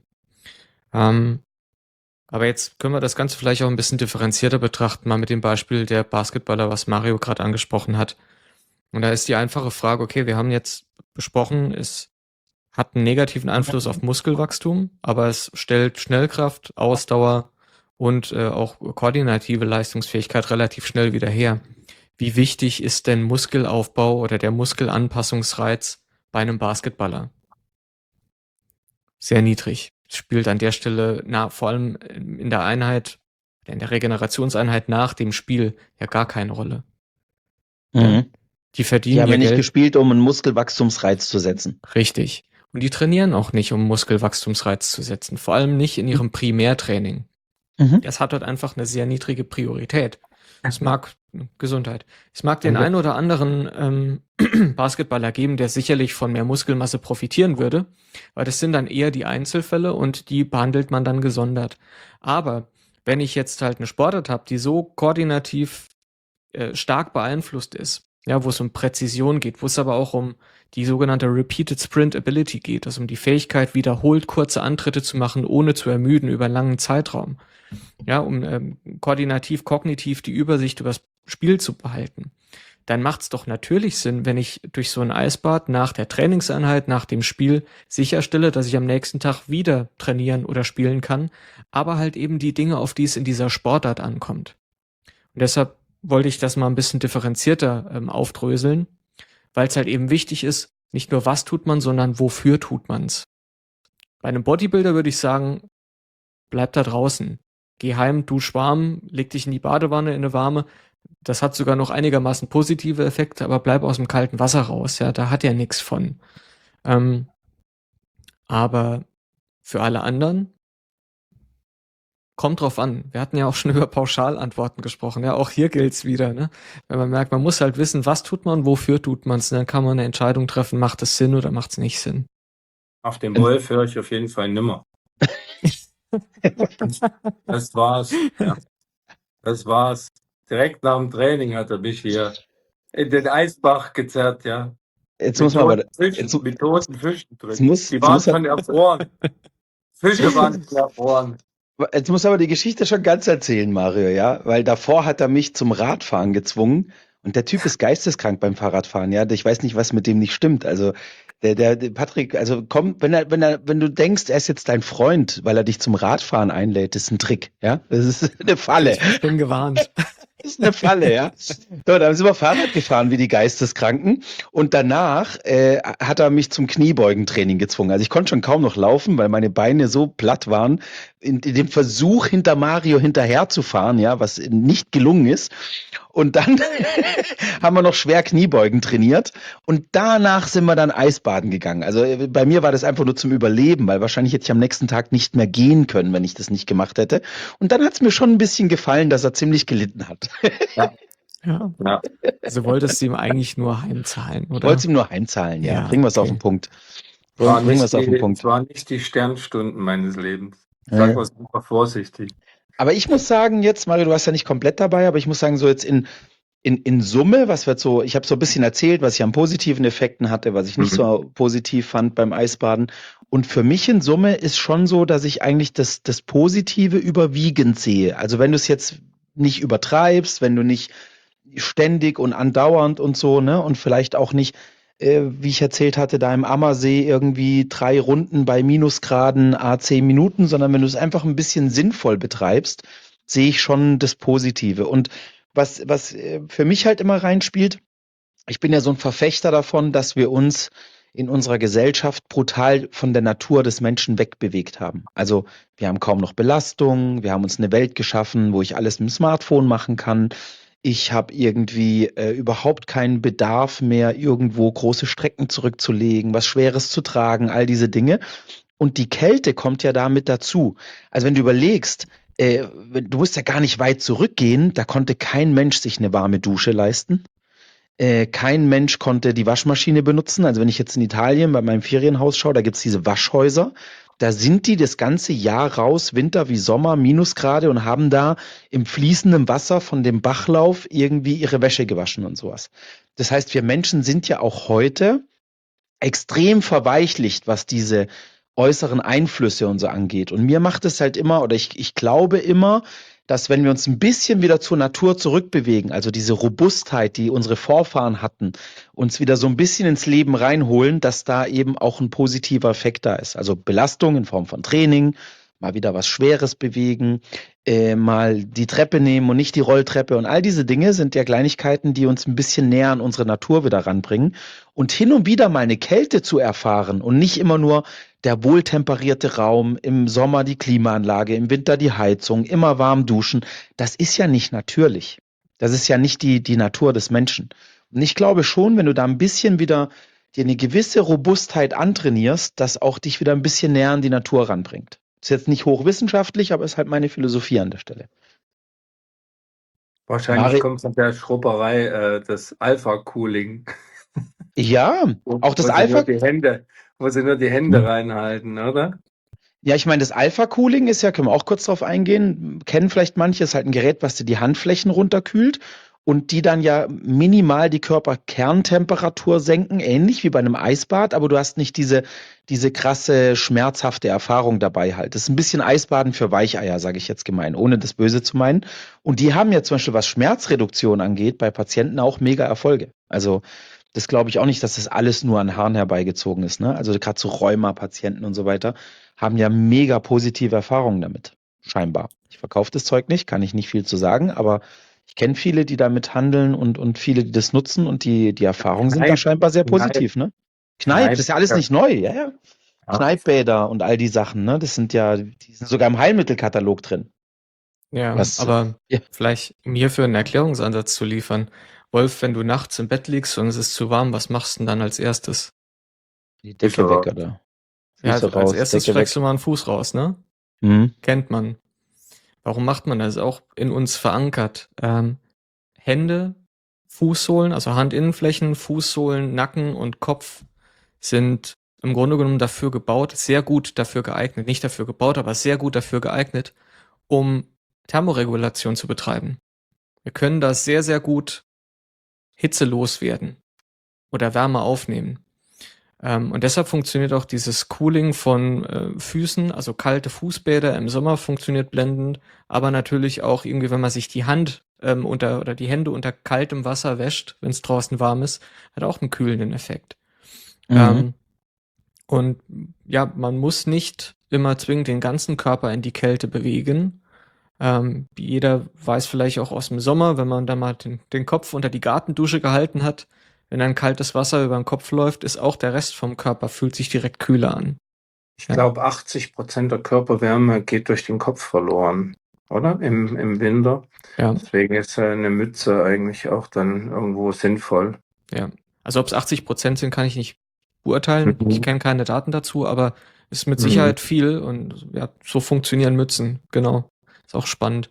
Aber jetzt können wir das Ganze vielleicht auch ein bisschen differenzierter betrachten, mal mit dem Beispiel der Basketballer, was Mario gerade angesprochen hat. Und da ist die einfache Frage, okay, wir haben jetzt besprochen, es hat einen negativen Einfluss auf Muskelwachstum, aber es stellt Schnellkraft, Ausdauer und auch koordinative Leistungsfähigkeit relativ schnell wieder her. Wie wichtig ist denn Muskelaufbau oder der Muskelanpassungsreiz bei einem Basketballer? Sehr niedrig. Spielt an der Stelle, vor allem in der Einheit, in der Regenerationseinheit nach dem Spiel ja gar keine Rolle. Ja? Mhm. Die Die verdienen haben ihr ja nicht Geld gespielt, um einen Muskelwachstumsreiz zu setzen. richtig. Und die trainieren auch nicht, um Muskelwachstumsreiz zu setzen. Vor allem nicht in ihrem Primärtraining. Mhm. Das hat dort einfach eine sehr niedrige Priorität. Es mag Gesundheit. Es mag den Danke. einen oder anderen Basketballer geben, der sicherlich von mehr Muskelmasse profitieren würde, weil das sind dann eher die Einzelfälle und die behandelt man dann gesondert. Aber wenn ich jetzt halt eine Sportart habe, die so koordinativ stark beeinflusst ist, ja, wo es um Präzision geht, wo es aber auch um die sogenannte Repeated Sprint Ability geht, also um die Fähigkeit, wiederholt kurze Antritte zu machen, ohne zu ermüden über einen langen Zeitraum. Ja, um koordinativ, kognitiv die Übersicht über das Spiel zu behalten. Dann macht es doch natürlich Sinn, wenn ich durch so ein Eisbad nach der Trainingseinheit, nach dem Spiel sicherstelle, dass ich am nächsten Tag wieder trainieren oder spielen kann, aber halt eben die Dinge, auf die es in dieser Sportart ankommt. Und deshalb wollte ich das mal ein bisschen differenzierter aufdröseln, weil es halt eben wichtig ist, nicht nur was tut man, sondern wofür tut man's. Bei einem Bodybuilder würde ich sagen, bleib da draußen. Geh heim, dusch warm, leg dich in die Badewanne, in eine warme. Das hat sogar noch einigermaßen positive Effekte, aber bleib aus dem kalten Wasser raus. Ja, da hat er nichts von. Aber für alle anderen kommt drauf an. Wir hatten ja auch schon über Pauschalantworten gesprochen. Ja, auch hier gilt's wieder. Ne? Wenn man merkt, man muss halt wissen, was tut man, wofür tut man es. Dann kann man eine Entscheidung treffen, macht es Sinn oder macht es nicht Sinn. Auf den Wolf höre ich auf jeden Fall nimmer. Das war's. Ja. Das war's. Direkt nach dem Training hat er mich hier in den Eisbach gezerrt, ja. Jetzt muss man aber, Mit toten Fischen drin. muss- Die jetzt waren muss er- schon erfroren. Fische waren schon erfroren. Jetzt muss aber die Geschichte schon ganz erzählen, Mario, ja, weil davor hat er mich zum Radfahren gezwungen und der Typ ist geisteskrank beim Fahrradfahren, ja. Ich weiß nicht, was mit dem nicht stimmt. Also Der Patrick, also komm, wenn du denkst, er ist jetzt dein Freund, weil er dich zum Radfahren einlädt, das ist ein Trick, ja? Das ist eine Falle. Ich bin gewarnt. Das ist eine Falle, ja. So, dann sind wir Fahrrad gefahren wie die Geisteskranken und danach hat er mich zum Kniebeugentraining gezwungen. Also ich konnte schon kaum noch laufen, weil meine Beine so platt waren. In dem Versuch, hinter Mario hinterherzufahren, ja, was nicht gelungen ist. Und dann haben wir noch schwer Kniebeugen trainiert und danach sind wir dann Eisbaden gegangen. Also bei mir war das einfach nur zum Überleben, weil wahrscheinlich hätte ich am nächsten Tag nicht mehr gehen können, wenn ich das nicht gemacht hätte. Und dann hat es mir schon ein bisschen gefallen, dass er ziemlich gelitten hat. Ja, Ja. ja. Also wolltest du ihm eigentlich nur heimzahlen, oder? Wollt's ihm nur heimzahlen, ja. Ja, Bringen wir es auf okay. den Punkt. War Bringen wir nicht es auf den die, Punkt. es waren nicht die Sternstunden meines Lebens. Ja. Sagen wir es einfach vorsichtig. Aber ich muss sagen, jetzt, Mario, du warst ja nicht komplett dabei, aber ich muss sagen, so jetzt in Summe, was wird so, ich habe so ein bisschen erzählt, was ich an positiven Effekten hatte, was ich nicht so positiv fand beim Eisbaden. Und für mich in Summe ist schon so, dass ich eigentlich das Positive überwiegend sehe. Also wenn du es jetzt nicht übertreibst, wenn du nicht ständig und andauernd und so, ne, und vielleicht auch nicht, wie ich erzählt hatte, da im Ammersee irgendwie 3 Runden bei Minusgraden à 10 Minuten, sondern wenn du es einfach ein bisschen sinnvoll betreibst, sehe ich schon das Positive. Und was für mich halt immer reinspielt, ich bin ja so ein Verfechter davon, dass wir uns in unserer Gesellschaft brutal von der Natur des Menschen wegbewegt haben. Also wir haben kaum noch Belastung, wir haben uns eine Welt geschaffen, wo ich alles mit dem Smartphone machen kann. Ich habe irgendwie überhaupt keinen Bedarf mehr, irgendwo große Strecken zurückzulegen, was Schweres zu tragen, all diese Dinge. Und die Kälte kommt ja damit dazu. Also wenn du überlegst, du musst ja gar nicht weit zurückgehen, da konnte kein Mensch sich eine warme Dusche leisten. Kein Mensch konnte die Waschmaschine benutzen. Also wenn ich jetzt in Italien bei meinem Ferienhaus schaue, da gibt's diese Waschhäuser. Da sind die das ganze Jahr raus, Winter wie Sommer, Minusgrade und haben da im fließenden Wasser von dem Bachlauf irgendwie ihre Wäsche gewaschen und sowas. Das heißt, wir Menschen sind ja auch heute extrem verweichlicht, was diese äußeren Einflüsse und so angeht. Und mir macht es halt immer, oder ich glaube immer, dass wenn wir uns ein bisschen wieder zur Natur zurückbewegen, also diese Robustheit, die unsere Vorfahren hatten, uns wieder so ein bisschen ins Leben reinholen, dass da eben auch ein positiver Effekt da ist. Also Belastung in Form von Training, mal wieder was Schweres bewegen, mal die Treppe nehmen und nicht die Rolltreppe. Und all diese Dinge sind ja Kleinigkeiten, die uns ein bisschen näher an unsere Natur wieder ranbringen. Und hin und wieder mal eine Kälte zu erfahren und nicht immer nur der wohltemperierte Raum, im Sommer die Klimaanlage, im Winter die Heizung, immer warm duschen, das ist ja nicht natürlich. Das ist ja nicht die Natur des Menschen. Und ich glaube schon, wenn du da ein bisschen wieder dir eine gewisse Robustheit antrainierst, dass auch dich wieder ein bisschen näher an die Natur ranbringt. Ist jetzt nicht hochwissenschaftlich, aber ist halt meine Philosophie an der Stelle. Wahrscheinlich kommt von der Schrubberei das Alpha-Cooling. Ja, auch das wo Alpha. Wo sie nur die Hände reinhalten, oder? Ja, ich meine, das Alpha-Cooling ist ja, können wir auch kurz drauf eingehen, kennen vielleicht manche, ist halt ein Gerät, was dir die Handflächen runterkühlt und die dann ja minimal die Körperkerntemperatur senken, ähnlich wie bei einem Eisbad, aber du hast nicht diese krasse, schmerzhafte Erfahrung dabei halt. Das ist ein bisschen Eisbaden für Weicheier, sage ich jetzt gemein, ohne das Böse zu meinen. Und die haben ja zum Beispiel, was Schmerzreduktion angeht, bei Patienten auch mega Erfolge. Also das glaube ich auch nicht, dass das alles nur an Haaren herbeigezogen ist. Ne? Also gerade so Rheuma-Patienten und so weiter haben ja mega positive Erfahrungen damit, scheinbar. Ich verkaufe das Zeug nicht, kann ich nicht viel zu sagen, aber ich kenne viele, die damit handeln und viele, die das nutzen und die Erfahrungen sind da scheinbar sehr positiv. Ne? Kneipp, das ist ja alles nicht neu, ja. Ja. Kneippbäder und all die Sachen, ne? Das sind ja, die sind sogar im Heilmittelkatalog drin. Ja, Was, aber ja. vielleicht um hierfür einen Erklärungsansatz zu liefern. Wolf, wenn du nachts im Bett liegst und es ist zu warm, was machst du denn dann als erstes? Die Decke weg, oder? Ja, Füße als raus, erstes Decke streckst weg. du mal einen Fuß raus, ne? Mhm. Kennt man. Warum macht man das? Auch in uns verankert. Hände, Fußsohlen, also Handinnenflächen, Fußsohlen, Nacken und Kopf sind im Grunde genommen dafür gebaut, sehr gut dafür geeignet, nicht dafür gebaut, aber sehr gut dafür geeignet, um Thermoregulation zu betreiben. Wir können da sehr, sehr gut hitzelos werden oder Wärme aufnehmen. Und deshalb funktioniert auch dieses Cooling von Füßen, also kalte Fußbäder im Sommer funktioniert blendend, aber natürlich auch irgendwie, wenn man sich die Hand oder die Hände unter kaltem Wasser wäscht, wenn es draußen warm ist, hat auch einen kühlenden Effekt. Mhm. Und ja, man muss nicht immer zwingend den ganzen Körper in die Kälte bewegen. Jeder weiß vielleicht auch aus dem Sommer, wenn man da mal den Kopf unter die Gartendusche gehalten hat, wenn dann kaltes Wasser über den Kopf läuft, ist auch der Rest vom Körper, fühlt sich direkt kühler an. Ich glaube, 80% der Körperwärme geht durch den Kopf verloren, oder? Im Winter. Ja. Deswegen ist eine Mütze eigentlich auch dann irgendwo sinnvoll. Ja. Also ob es 80% sind, kann ich nicht beurteilen. Mhm. Ich kenne keine Daten dazu, aber ist mit Sicherheit viel und ja, so funktionieren Mützen. Genau. Ist auch spannend.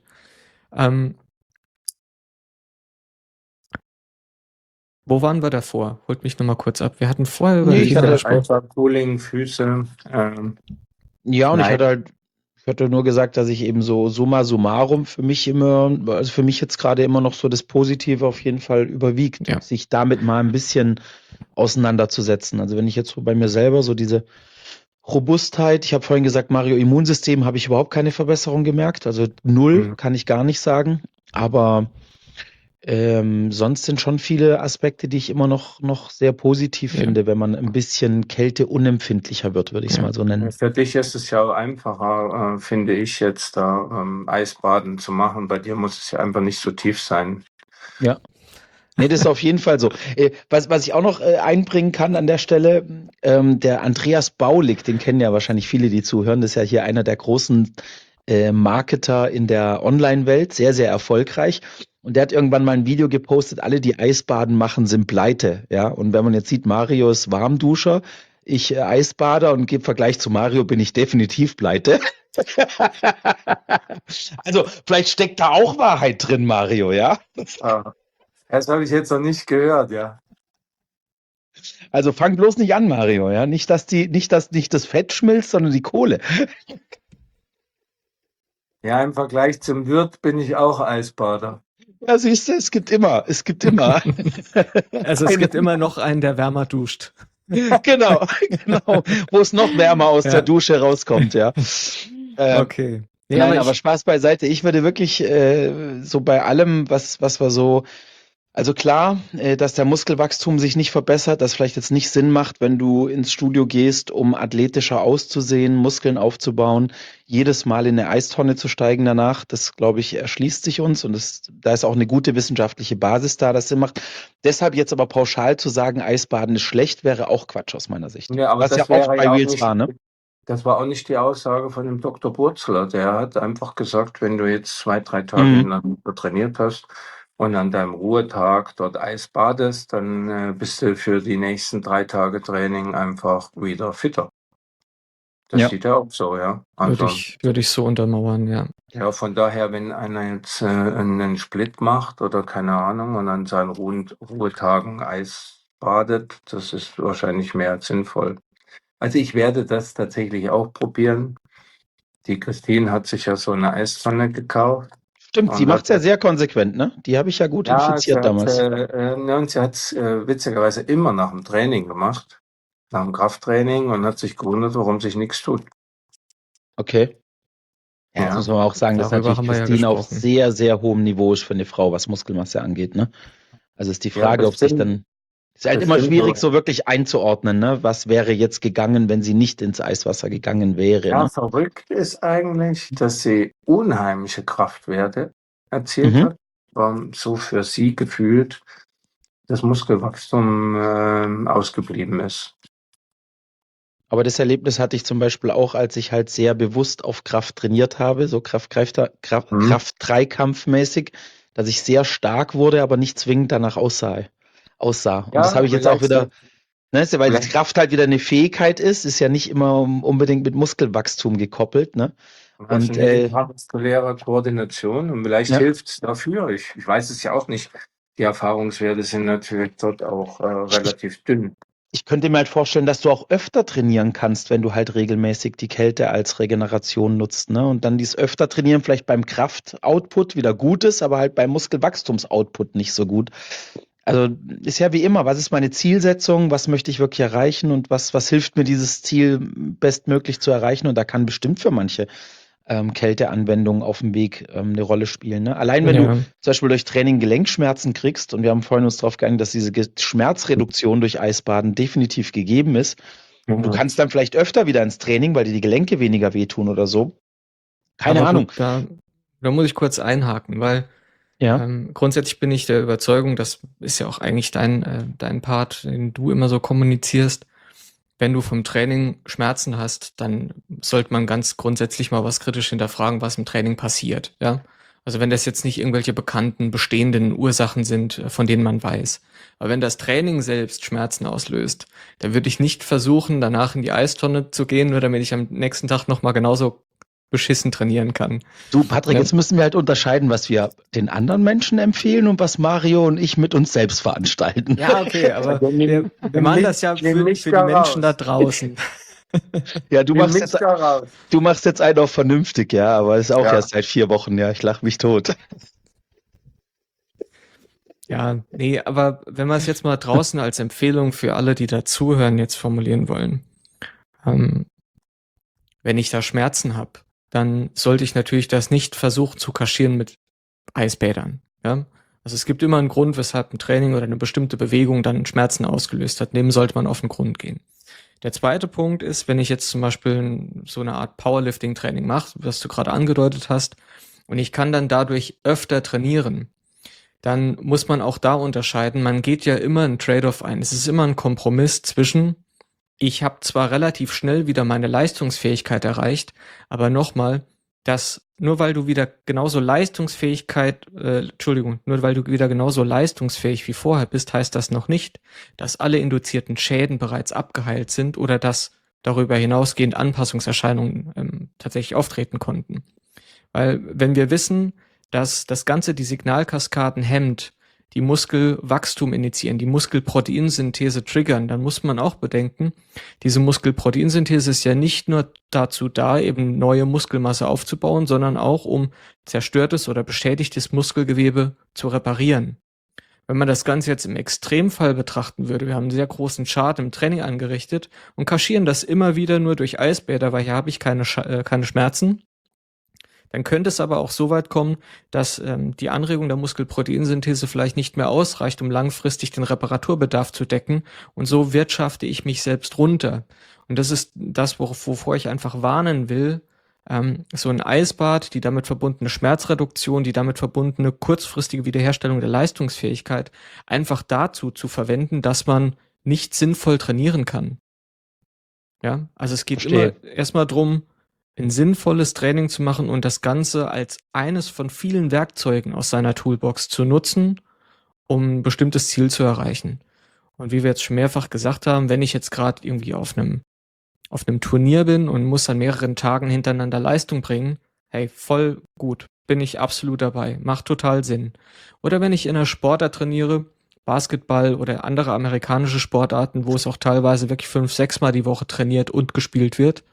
Wo waren wir davor? Holt mich nochmal kurz ab. Wir hatten vorher über ich hatte einfach Cooling, Füße. Ja, und ich hatte nur gesagt, dass ich eben so summa summarum für mich jetzt gerade immer noch so das Positive auf jeden Fall überwiegt, Ja. sich damit mal ein bisschen auseinanderzusetzen. Also wenn ich jetzt so bei mir selber so diese Robustheit, ich habe vorhin gesagt, Mario, Immunsystem habe ich überhaupt keine Verbesserung gemerkt, also 0 kann ich gar nicht sagen, aber sonst sind schon viele Aspekte, die ich immer noch sehr positiv finde, wenn man ein bisschen kälteunempfindlicher wird, würde ich es mal so nennen. Für dich ist es ja auch einfacher, finde ich, jetzt da Eisbaden zu machen. Bei dir muss es ja einfach nicht so tief sein. Ja. Nee, das ist auf jeden Fall so. Was ich auch noch einbringen kann an der Stelle, der Andreas Baulig, den kennen ja wahrscheinlich viele, die zuhören, das ist ja hier einer der großen Marketer in der Online-Welt, sehr, sehr erfolgreich. Und der hat irgendwann mal ein Video gepostet, alle, die Eisbaden machen, sind pleite. Ja? Und wenn man jetzt sieht, Mario ist Warmduscher, ich Eisbader und im Vergleich zu Mario bin ich definitiv pleite. Also vielleicht steckt da auch Wahrheit drin, Mario, ja? Das habe ich jetzt noch nicht gehört, ja. Also fang bloß nicht an, Mario, ja? Nicht das Fett schmilzt, sondern die Kohle. Ja, im Vergleich zum Wirt bin ich auch Eisbader. Ja, siehst du, es gibt immer. Also es gibt immer noch einen, der wärmer duscht. Genau. Wo es noch wärmer aus der Dusche rauskommt, ja. Okay. Nein, aber Spaß beiseite. Ich würde wirklich so bei allem, was wir so, also klar, dass der Muskelwachstum sich nicht verbessert, das vielleicht jetzt nicht Sinn macht, wenn du ins Studio gehst, um athletischer auszusehen, Muskeln aufzubauen, jedes Mal in eine Eistonne zu steigen danach. Das, glaube ich, erschließt sich uns und da ist auch eine gute wissenschaftliche Basis da, das Sinn macht. Deshalb jetzt aber pauschal zu sagen, Eisbaden ist schlecht, wäre auch Quatsch aus meiner Sicht. Ja, aber was das ja wäre oft bei ja auch Reels nicht, war, ne? Das war auch nicht die Aussage von dem Dr. Burzler. Der hat einfach gesagt, wenn du jetzt 2-3 Tage hintereinander trainiert hast und an deinem Ruhetag dort Eis badest, dann bist du für die nächsten 3 Tage Training einfach wieder fitter. Das sieht er auch so, ja. Also, würde ich so untermauern, ja. Ja, von daher, wenn einer jetzt einen Split macht oder keine Ahnung und an seinen Ruhetagen Eis badet, das ist wahrscheinlich mehr als sinnvoll. Also ich werde das tatsächlich auch probieren. Die Christine hat sich ja so eine Eistonne gekauft. Stimmt, sie macht es ja sehr konsequent, ne? Die habe ich ja gut infiziert damals. Und sie hat es witzigerweise immer nach dem Training gemacht, nach dem Krafttraining, und hat sich gewundert, warum sich nichts tut. Okay. Ja, das muss man auch sagen, dass natürlich Christine auf sehr, sehr hohem Niveau ist für eine Frau, was Muskelmasse angeht, ne? Also ist die Frage, ob sich dann... Ist halt immer schwierig, so wirklich einzuordnen, ne? Was wäre jetzt gegangen, wenn sie nicht ins Eiswasser gegangen wäre? Ja, ne? Verrückt ist eigentlich, dass sie unheimliche Kraftwerte erzielt hat, so für sie gefühlt das Muskelwachstum ausgeblieben ist. Aber das Erlebnis hatte ich zum Beispiel auch, als ich halt sehr bewusst auf Kraft trainiert habe, so Kraft-Dreikampfmäßig, dass ich sehr stark wurde, aber nicht zwingend danach aussah. Und das habe ich jetzt auch wieder, ne, weil die Kraft halt wieder eine Fähigkeit ist ja nicht immer unbedingt mit Muskelwachstum gekoppelt, ne? Und muskuläre Koordination, und vielleicht hilft es dafür. Ich weiß es ja auch nicht. Die Erfahrungswerte sind natürlich dort auch relativ dünn. Ich könnte mir halt vorstellen, dass du auch öfter trainieren kannst, wenn du halt regelmäßig die Kälte als Regeneration nutzt, ne? Und dann dieses öfter trainieren vielleicht beim Kraftoutput wieder gut ist, aber halt beim Muskelwachstumsoutput nicht so gut. Also ist ja wie immer, was ist meine Zielsetzung, was möchte ich wirklich erreichen und was hilft mir, dieses Ziel bestmöglich zu erreichen? Und da kann bestimmt für manche Kälteanwendungen auf dem Weg eine Rolle spielen. Ne? Allein wenn du zum Beispiel durch Training Gelenkschmerzen kriegst, und wir haben vorhin uns darauf geeinigt, dass diese Schmerzreduktion durch Eisbaden definitiv gegeben ist, Und du Mhm. kannst dann vielleicht öfter wieder ins Training, weil dir die Gelenke weniger wehtun oder so. Keine Aber Ahnung. gut, da muss ich kurz einhaken, weil Ja. grundsätzlich bin ich der Überzeugung, das ist ja auch eigentlich dein Part, den du immer so kommunizierst. Wenn du vom Training Schmerzen hast, dann sollte man ganz grundsätzlich mal was kritisch hinterfragen, was im Training passiert. Ja? Also wenn das jetzt nicht irgendwelche bekannten, bestehenden Ursachen sind, von denen man weiß. Aber wenn das Training selbst Schmerzen auslöst, dann würde ich nicht versuchen, danach in die Eistonne zu gehen, nur damit ich am nächsten Tag nochmal genauso beschissen trainieren kann. Du, Patrick, Ja. jetzt müssen wir halt unterscheiden, was wir den anderen Menschen empfehlen und was Mario und ich mit uns selbst veranstalten. Ja, okay, aber Dann nimm- wir machen das ja nimm für mich die da Menschen da raus. draußen. Ja, du Nimm machst mich jetzt, da raus. du machst jetzt einen auf vernünftig, ja, aber ist auch Ja. erst seit 4 Wochen, ja, ich lache mich tot. Ja, nee, aber wenn wir es jetzt mal draußen als Empfehlung für alle, die da zuhören, jetzt formulieren wollen. Wenn ich da Schmerzen habe, dann sollte ich natürlich das nicht versuchen zu kaschieren mit Eisbädern. Ja? Also es gibt immer einen Grund, weshalb ein Training oder eine bestimmte Bewegung dann Schmerzen ausgelöst hat. Dem sollte man auf den Grund gehen. Der zweite Punkt ist, wenn ich jetzt zum Beispiel so eine Art Powerlifting-Training mache, was du gerade angedeutet hast, und ich kann dann dadurch öfter trainieren, dann muss man auch da unterscheiden. Man geht ja immer einen Trade-off ein. Es ist immer ein Kompromiss zwischen, ich habe zwar relativ schnell wieder meine Leistungsfähigkeit erreicht, aber nochmal, dass nur weil du wieder genauso nur weil du wieder genauso leistungsfähig wie vorher bist, heißt das noch nicht, dass alle induzierten Schäden bereits abgeheilt sind oder dass darüber hinausgehend Anpassungserscheinungen tatsächlich auftreten konnten. Weil wenn wir wissen, dass das Ganze die Signalkaskaden hemmt, die Muskelwachstum initiieren, die Muskelproteinsynthese triggern, dann muss man auch bedenken, diese Muskelproteinsynthese ist ja nicht nur dazu da, eben neue Muskelmasse aufzubauen, sondern auch, um zerstörtes oder beschädigtes Muskelgewebe zu reparieren. Wenn man das Ganze jetzt im Extremfall betrachten würde, wir haben einen sehr großen Chart im Training angerichtet und kaschieren das immer wieder nur durch Eisbäder, weil hier habe ich keine Schmerzen. Dann könnte es aber auch so weit kommen, dass die Anregung der Muskelproteinsynthese vielleicht nicht mehr ausreicht, um langfristig den Reparaturbedarf zu decken. Und so wirtschafte ich mich selbst runter. Und das ist das, wovor ich einfach warnen will. So ein Eisbad, die damit verbundene Schmerzreduktion, die damit verbundene kurzfristige Wiederherstellung der Leistungsfähigkeit einfach dazu zu verwenden, dass man nicht sinnvoll trainieren kann. Ja, also es geht Verstehe. immer erstmal drum, ein sinnvolles Training zu machen und das Ganze als eines von vielen Werkzeugen aus seiner Toolbox zu nutzen, um ein bestimmtes Ziel zu erreichen. Und wie wir jetzt schon mehrfach gesagt haben, wenn ich jetzt gerade irgendwie auf einem Turnier bin und muss an mehreren Tagen hintereinander Leistung bringen, hey, voll gut, bin ich absolut dabei, macht total Sinn. Oder wenn ich in einer Sportart trainiere, Basketball oder andere amerikanische Sportarten, wo es auch teilweise wirklich 5-6 Mal die Woche trainiert und gespielt wird,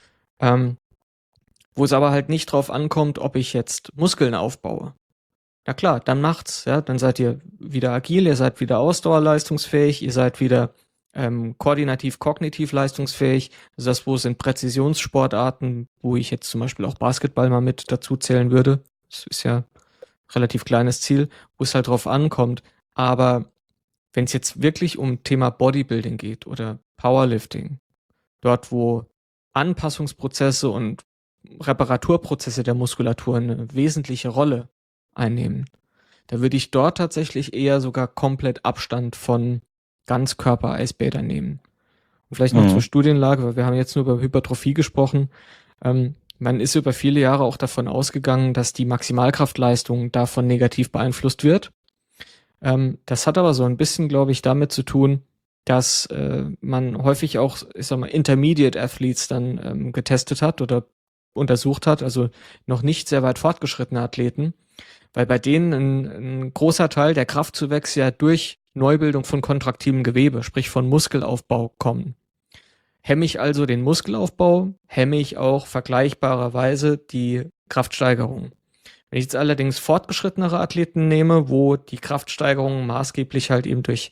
wo es aber halt nicht drauf ankommt, ob ich jetzt Muskeln aufbaue. Na klar, dann macht's, ja, dann seid ihr wieder agil, ihr seid wieder ausdauerleistungsfähig, ihr seid wieder koordinativ-kognitiv leistungsfähig. Also das, wo es in Präzisionssportarten, wo ich jetzt zum Beispiel auch Basketball mal mit dazu zählen würde, das ist ja ein relativ kleines Ziel, wo es halt drauf ankommt. Aber wenn es jetzt wirklich um Thema Bodybuilding geht oder Powerlifting, dort wo Anpassungsprozesse und Reparaturprozesse der Muskulatur eine wesentliche Rolle einnehmen, da würde ich dort tatsächlich eher sogar komplett Abstand von Ganzkörper-Eisbädern nehmen. Und vielleicht noch zur Studienlage, weil wir haben jetzt nur über Hypertrophie gesprochen. Man ist über viele Jahre auch davon ausgegangen, dass die Maximalkraftleistung davon negativ beeinflusst wird. Das hat aber so ein bisschen, glaube ich, damit zu tun, dass man häufig auch, ich sag mal, Intermediate Athletes dann getestet hat oder untersucht hat, also noch nicht sehr weit fortgeschrittene Athleten, weil bei denen ein großer Teil der Kraftzuwächse ja durch Neubildung von kontraktilem Gewebe, sprich von Muskelaufbau kommen. Hemme ich also den Muskelaufbau, hemme ich auch vergleichbarerweise die Kraftsteigerung. Wenn ich jetzt allerdings fortgeschrittenere Athleten nehme, wo die Kraftsteigerung maßgeblich halt eben durch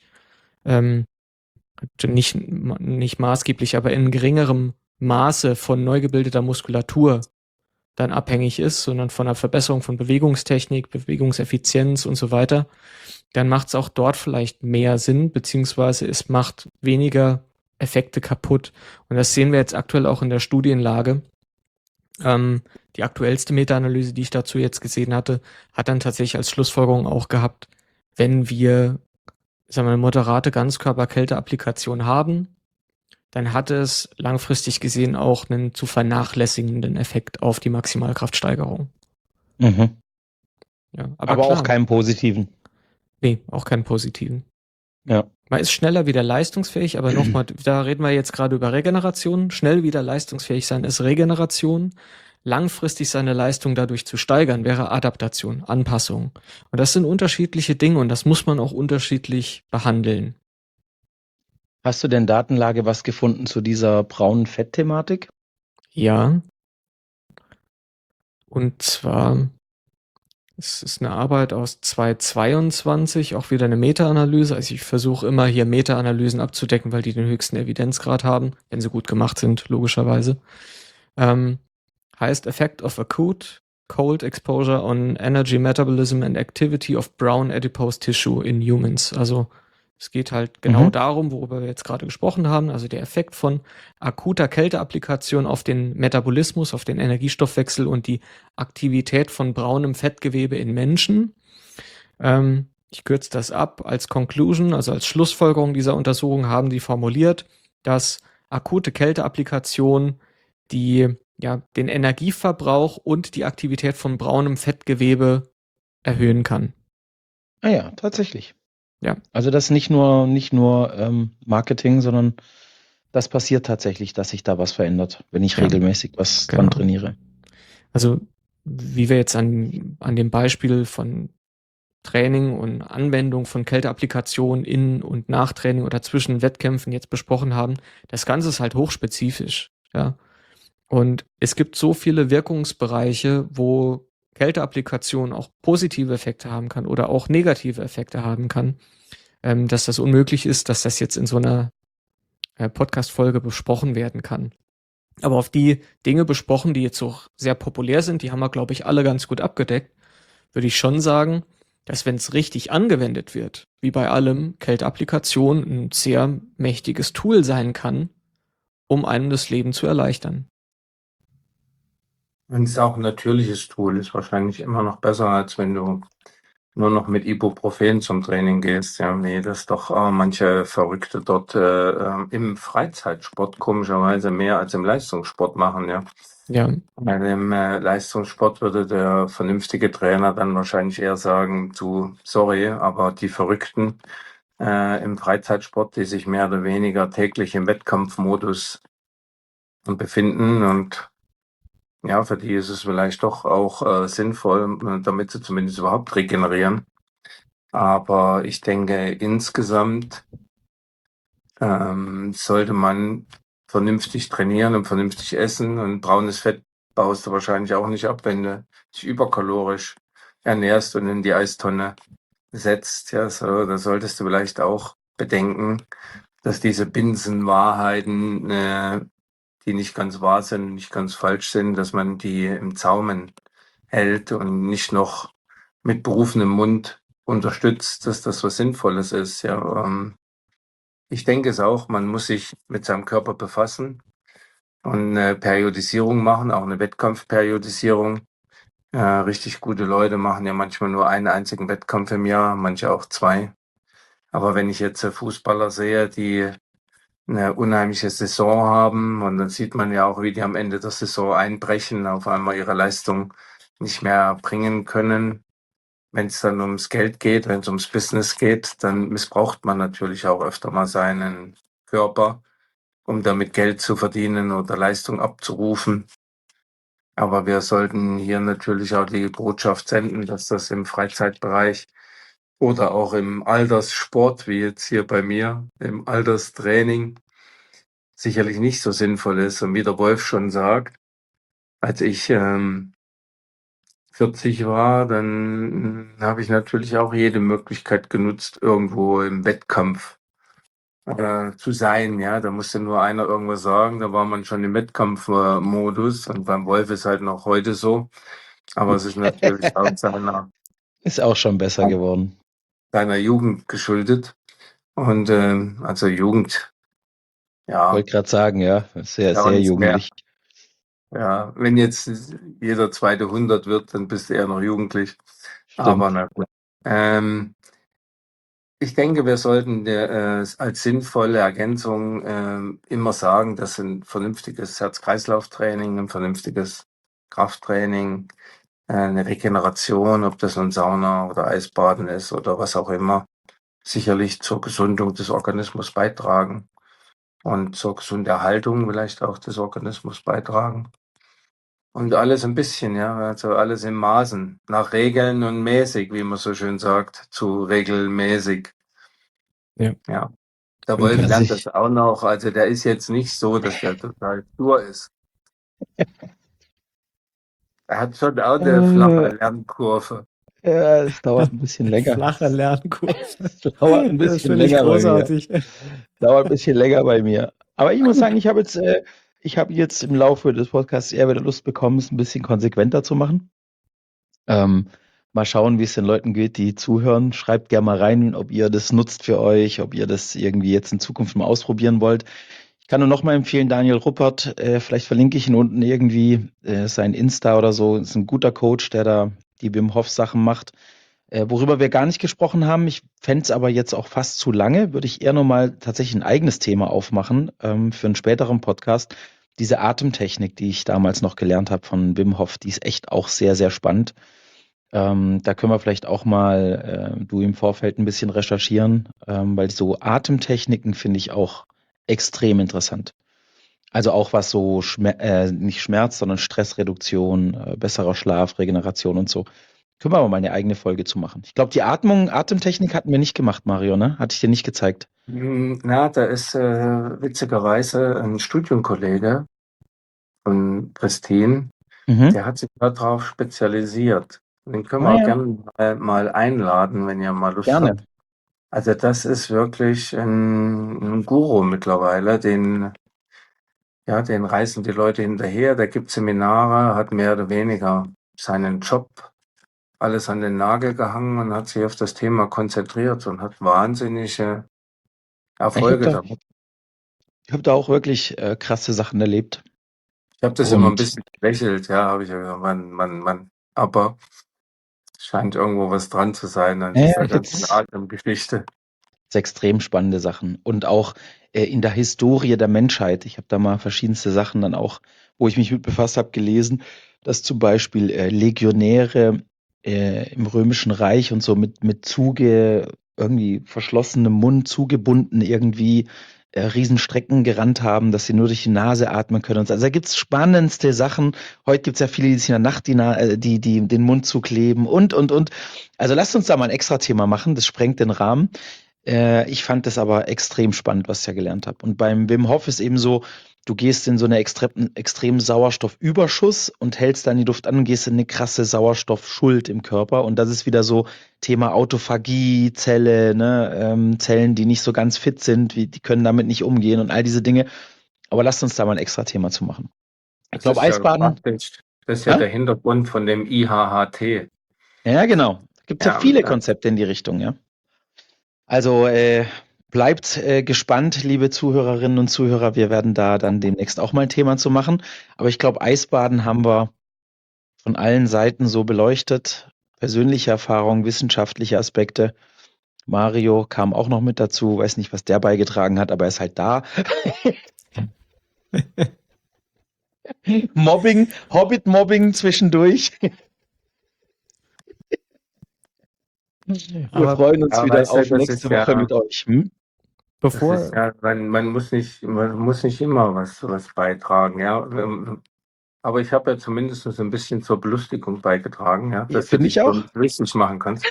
nicht maßgeblich, aber in geringerem Maße von neu gebildeter Muskulatur dann abhängig ist, sondern von einer Verbesserung von Bewegungstechnik, Bewegungseffizienz und so weiter, dann macht es auch dort vielleicht mehr Sinn, beziehungsweise es macht weniger Effekte kaputt. Und das sehen wir jetzt aktuell auch in der Studienlage. Die aktuellste Meta-Analyse, die ich dazu jetzt gesehen hatte, hat dann tatsächlich als Schlussfolgerung auch gehabt, wenn wir, sagen wir, eine moderate Ganzkörper-Kälte-Applikation haben, dann hat es langfristig gesehen auch einen zu vernachlässigenden Effekt auf die Maximalkraftsteigerung. Mhm. Ja, Aber klar, auch keinen positiven. nee, auch keinen positiven. Ja. Man ist schneller wieder leistungsfähig, aber nochmal, da reden wir jetzt gerade über Regeneration. Schnell wieder leistungsfähig sein ist Regeneration. Langfristig seine Leistung dadurch zu steigern, wäre Adaptation, Anpassung. Und das sind unterschiedliche Dinge und das muss man auch unterschiedlich behandeln. Hast du denn Datenlage was gefunden zu dieser braunen Fett-Thematik? Ja. Und zwar, es ist eine Arbeit aus 2022, auch wieder eine Meta-Analyse. Also ich versuche immer hier Meta-Analysen abzudecken, weil die den höchsten Evidenzgrad haben, wenn sie gut gemacht sind, logischerweise. Heißt Effect of Acute Cold Exposure on Energy Metabolism and Activity of Brown Adipose Tissue in Humans. Also es geht halt genau darum, worüber wir jetzt gerade gesprochen haben, also der Effekt von akuter Kälteapplikation auf den Metabolismus, auf den Energiestoffwechsel und die Aktivität von braunem Fettgewebe in Menschen. Ich kürze das ab. Als Conclusion, also als Schlussfolgerung dieser Untersuchung haben die formuliert, dass akute Kälteapplikation den Energieverbrauch und die Aktivität von braunem Fettgewebe erhöhen kann. Ah ja, tatsächlich. Ja. Also das ist nicht nur Marketing, sondern das passiert tatsächlich, dass sich da was verändert, wenn ich regelmäßig was dran trainiere. Also wie wir jetzt an dem Beispiel von Training und Anwendung von Kälteapplikationen in und nach Training oder zwischen Wettkämpfen jetzt besprochen haben, das Ganze ist halt hochspezifisch. Ja. Und es gibt so viele Wirkungsbereiche, wo Kälteapplikation auch positive Effekte haben kann oder auch negative Effekte haben kann, dass das unmöglich ist, dass das jetzt in so einer Podcast-Folge besprochen werden kann. Aber auf die Dinge besprochen, die jetzt so sehr populär sind, die haben wir, glaube ich, alle ganz gut abgedeckt, würde ich schon sagen, dass wenn es richtig angewendet wird, wie bei allem, Kälteapplikation ein sehr mächtiges Tool sein kann, um einem das Leben zu erleichtern. Wenn es auch ein natürliches Tool ist, wahrscheinlich immer noch besser, als wenn du nur noch mit Ibuprofen zum Training gehst. Ja, nee, das doch manche Verrückte dort im Freizeitsport komischerweise mehr als im Leistungssport machen. Ja. Ja. Bei dem Leistungssport würde der vernünftige Trainer dann wahrscheinlich eher sagen, sorry, aber die Verrückten im Freizeitsport, die sich mehr oder weniger täglich im Wettkampfmodus befinden und ja, für die ist es vielleicht doch auch sinnvoll, damit sie zumindest überhaupt regenerieren. Aber ich denke, insgesamt sollte man vernünftig trainieren und vernünftig essen. Und braunes Fett baust du wahrscheinlich auch nicht ab, wenn du dich überkalorisch ernährst und in die Eistonne setzt. Ja, so, da solltest du vielleicht auch bedenken, dass diese Binsenwahrheiten, die nicht ganz wahr sind, nicht ganz falsch sind, dass man die im Zaumen hält und nicht noch mit berufenem Mund unterstützt, dass das was Sinnvolles ist. Ja, ich denke es auch, man muss sich mit seinem Körper befassen und eine Periodisierung machen, auch eine Wettkampfperiodisierung. Richtig gute Leute machen ja manchmal nur einen einzigen Wettkampf im Jahr, manche auch 2. Aber wenn ich jetzt Fußballer sehe, die eine unheimliche Saison haben und dann sieht man ja auch, wie die am Ende der Saison einbrechen, auf einmal ihre Leistung nicht mehr bringen können. Wenn es dann ums Geld geht, wenn es ums Business geht, dann missbraucht man natürlich auch öfter mal seinen Körper, um damit Geld zu verdienen oder Leistung abzurufen. Aber wir sollten hier natürlich auch die Botschaft senden, dass das im Freizeitbereich oder auch im Alterssport, wie jetzt hier bei mir, im Alterstraining, sicherlich nicht so sinnvoll ist. Und wie der Wolf schon sagt, als ich 40 war, dann habe ich natürlich auch jede Möglichkeit genutzt, irgendwo im Wettkampf zu sein. Ja, da musste nur einer irgendwas sagen, da war man schon im Wettkampfmodus. Und beim Wolf ist halt noch heute so. Aber es ist natürlich auch Ist auch schon besser geworden. seiner Jugend geschuldet. Und also Jugend Ja, Wollte gerade sagen, ja, sehr, ist ja auch sehr nicht mehr. jugendlich. Ja, wenn jetzt jeder zweite 100 wird, dann bist du eher noch jugendlich. Aber Stimmt. na gut. Ähm, Ich denke, wir sollten als sinnvolle Ergänzung immer sagen, dass ein vernünftiges Herz-Kreislauf-Training, ein vernünftiges Krafttraining, eine Regeneration, ob das nun Sauna oder Eisbaden ist oder was auch immer, sicherlich zur Gesundung des Organismus beitragen und zur gesunden Erhaltung vielleicht auch des Organismus beitragen. Und alles ein bisschen, ja, also alles in Maßen, nach Regeln und mäßig, wie man so schön sagt, zu regelmäßig. Ja. Ja. Der Finde Wolf ich. Also lernt ich, das auch noch. Also der ist jetzt nicht so, dass der total stur ist. Er hat schon auch eine flache äh, Lernkurve. ja, es dauert ein bisschen länger. Flache Lernkurve. Es dauert ein Das bisschen finde ich länger bei mir. großartig. Dauert ein bisschen länger bei mir. Aber ich muss sagen, ich habe jetzt im Laufe des Podcasts eher wieder Lust bekommen, es ein bisschen konsequenter zu machen. Ähm, Mal schauen, wie es den Leuten geht, die zuhören. Schreibt gerne mal rein, ob ihr das nutzt für euch, ob ihr das irgendwie jetzt in Zukunft mal ausprobieren wollt. Ich kann nur noch mal empfehlen, Daniel Ruppert, vielleicht verlinke ich ihn unten irgendwie, sein Insta oder so. Ist ein guter Coach, der da die Wim Hof Sachen macht. Worüber wir gar nicht gesprochen haben, ich fände es aber jetzt auch fast zu lange, würde ich eher nochmal tatsächlich ein eigenes Thema aufmachen, für einen späteren Podcast. Diese Atemtechnik, die ich damals noch gelernt habe von Wim Hof, die ist echt auch sehr, sehr spannend. Da können wir vielleicht auch mal, du im Vorfeld ein bisschen recherchieren, weil so Atemtechniken finde ich auch extrem interessant. Also auch was so nicht Schmerz, sondern Stressreduktion, besserer Schlaf, Regeneration und so. Können wir aber mal eine eigene Folge zu machen. Ich glaube, die Atemtechnik hatten wir nicht gemacht, Mario, ne? Hatte ich dir nicht gezeigt. Na, da ist witzigerweise ein Studienkollege von Christine, Mhm. der hat sich darauf spezialisiert. Den können wir Ah auch ja, gerne mal einladen, wenn ihr mal Lust gerne. habt. Also das ist wirklich ein Guru mittlerweile, den reißen die Leute hinterher, der gibt Seminare, hat mehr oder weniger seinen Job alles an den Nagel gehangen und hat sich auf das Thema konzentriert und hat wahnsinnige Ich habe Erfolge da, damit. ich hab da auch wirklich krasse Sachen erlebt. Ich habe das immer ein Und bisschen belächelt, ja, habe ich ja gesagt, Mann. Aber es scheint irgendwo was dran zu sein an ja, dieser ganzen gibt's Atemgeschichte. extrem spannende Sachen. Und auch in der Historie der Menschheit. Ich habe da mal verschiedenste Sachen dann auch, wo ich mich mit befasst habe, gelesen, dass zum Beispiel Legionäre im Römischen Reich und so mit irgendwie verschlossenem Mund, zugebunden irgendwie Riesenstrecken gerannt haben, dass sie nur durch die Nase atmen können. Und so. Also da gibt's spannendste Sachen. Heute gibt's ja viele, die sich in der Nacht die den Mund zukleben und. Also lasst uns da mal ein extra Thema machen. Das sprengt den Rahmen. Ich fand das aber extrem spannend, was ich ja gelernt habe. Und beim Wim Hof ist eben so, du gehst in so einen extremen Sauerstoffüberschuss und hältst dann die Luft an und gehst in eine krasse Sauerstoffschuld im Körper. Und das ist wieder so Thema Autophagie, Zelle, ne, Zellen, die nicht so ganz fit sind, die können damit nicht umgehen und all diese Dinge. Aber lasst uns da mal ein extra Thema zu machen. Ich Das glaube, ist ja Eisbaden, praktisch, das ist ja ja? der Hintergrund von dem IHHT. Ja, genau. Gibt ja Ja, viele Konzepte in die Richtung, ja. Also bleibt gespannt, liebe Zuhörerinnen und Zuhörer. Wir werden da dann demnächst auch mal ein Thema zu machen. Aber ich glaube, Eisbaden haben wir von allen Seiten so beleuchtet. Persönliche Erfahrungen, wissenschaftliche Aspekte. Mario kam auch noch mit dazu. Weiß nicht, was der beigetragen hat, aber er ist halt da. Mobbing, Hobbit-Mobbing zwischendurch. Wir Aber freuen uns ja, wieder weißt du, auf das ist nächste Woche ja, mit euch. Hm? bevor, man muss nicht immer was beitragen, ja. Aber ich habe ja zumindest ein bisschen zur Belustigung beigetragen, ja, dass du Finde dich ich so auch nicht lustig machen kannst.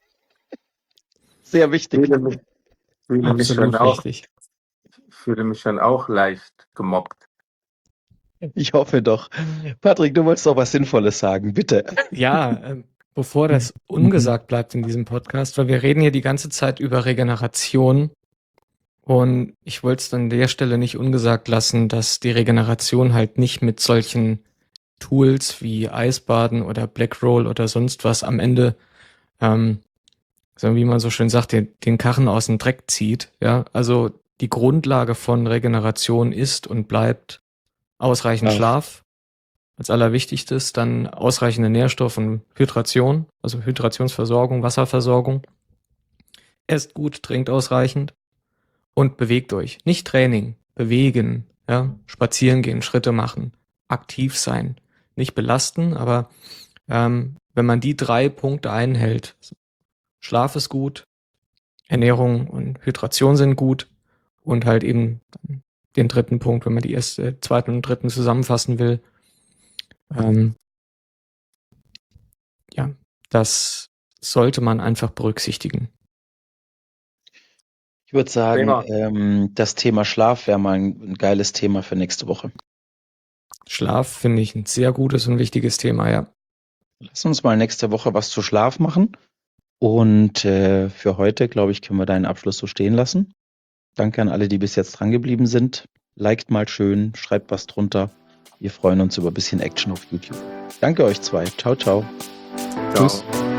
sehr Ich wichtig. fühle mich schon absolut auch, richtig. fühle mich schon auch leicht gemobbt. Ich hoffe doch. Patrick, du wolltest doch was Sinnvolles sagen, bitte. Ja, bevor das ungesagt bleibt in diesem Podcast, weil wir reden hier die ganze Zeit über Regeneration und ich wollte es an der Stelle nicht ungesagt lassen, dass die Regeneration halt nicht mit solchen Tools wie Eisbaden oder Blackroll oder sonst was am Ende, so wie man so schön sagt, den Karren aus dem Dreck zieht. Ja, also die Grundlage von Regeneration ist und bleibt ausreichend Schlaf als allerwichtigstes, dann ausreichende Nährstoffe und Hydration, also Hydrationsversorgung, Wasserversorgung. Esst gut, trinkt ausreichend und bewegt euch. Nicht Training, bewegen, ja, spazieren gehen, Schritte machen, aktiv sein, nicht belasten, aber wenn man die 3 Punkte einhält, Schlaf ist gut, Ernährung und Hydration sind gut und halt eben den 3. Punkt, wenn man die 2. und 3. zusammenfassen will, ja, das sollte man einfach berücksichtigen. Ich würde sagen, das Thema Schlaf wäre mal ein geiles Thema für nächste Woche. Schlaf finde ich ein sehr gutes und wichtiges Thema, ja. Lass uns mal nächste Woche was zu Schlaf machen. Und für heute, glaube ich, können wir deinen Abschluss so stehen lassen. Danke an alle, die bis jetzt dran geblieben sind. Liked mal schön, schreibt was drunter. Wir freuen uns über ein bisschen Action auf YouTube. Danke euch 2. Ciao, ciao. Ciao. Tschüss.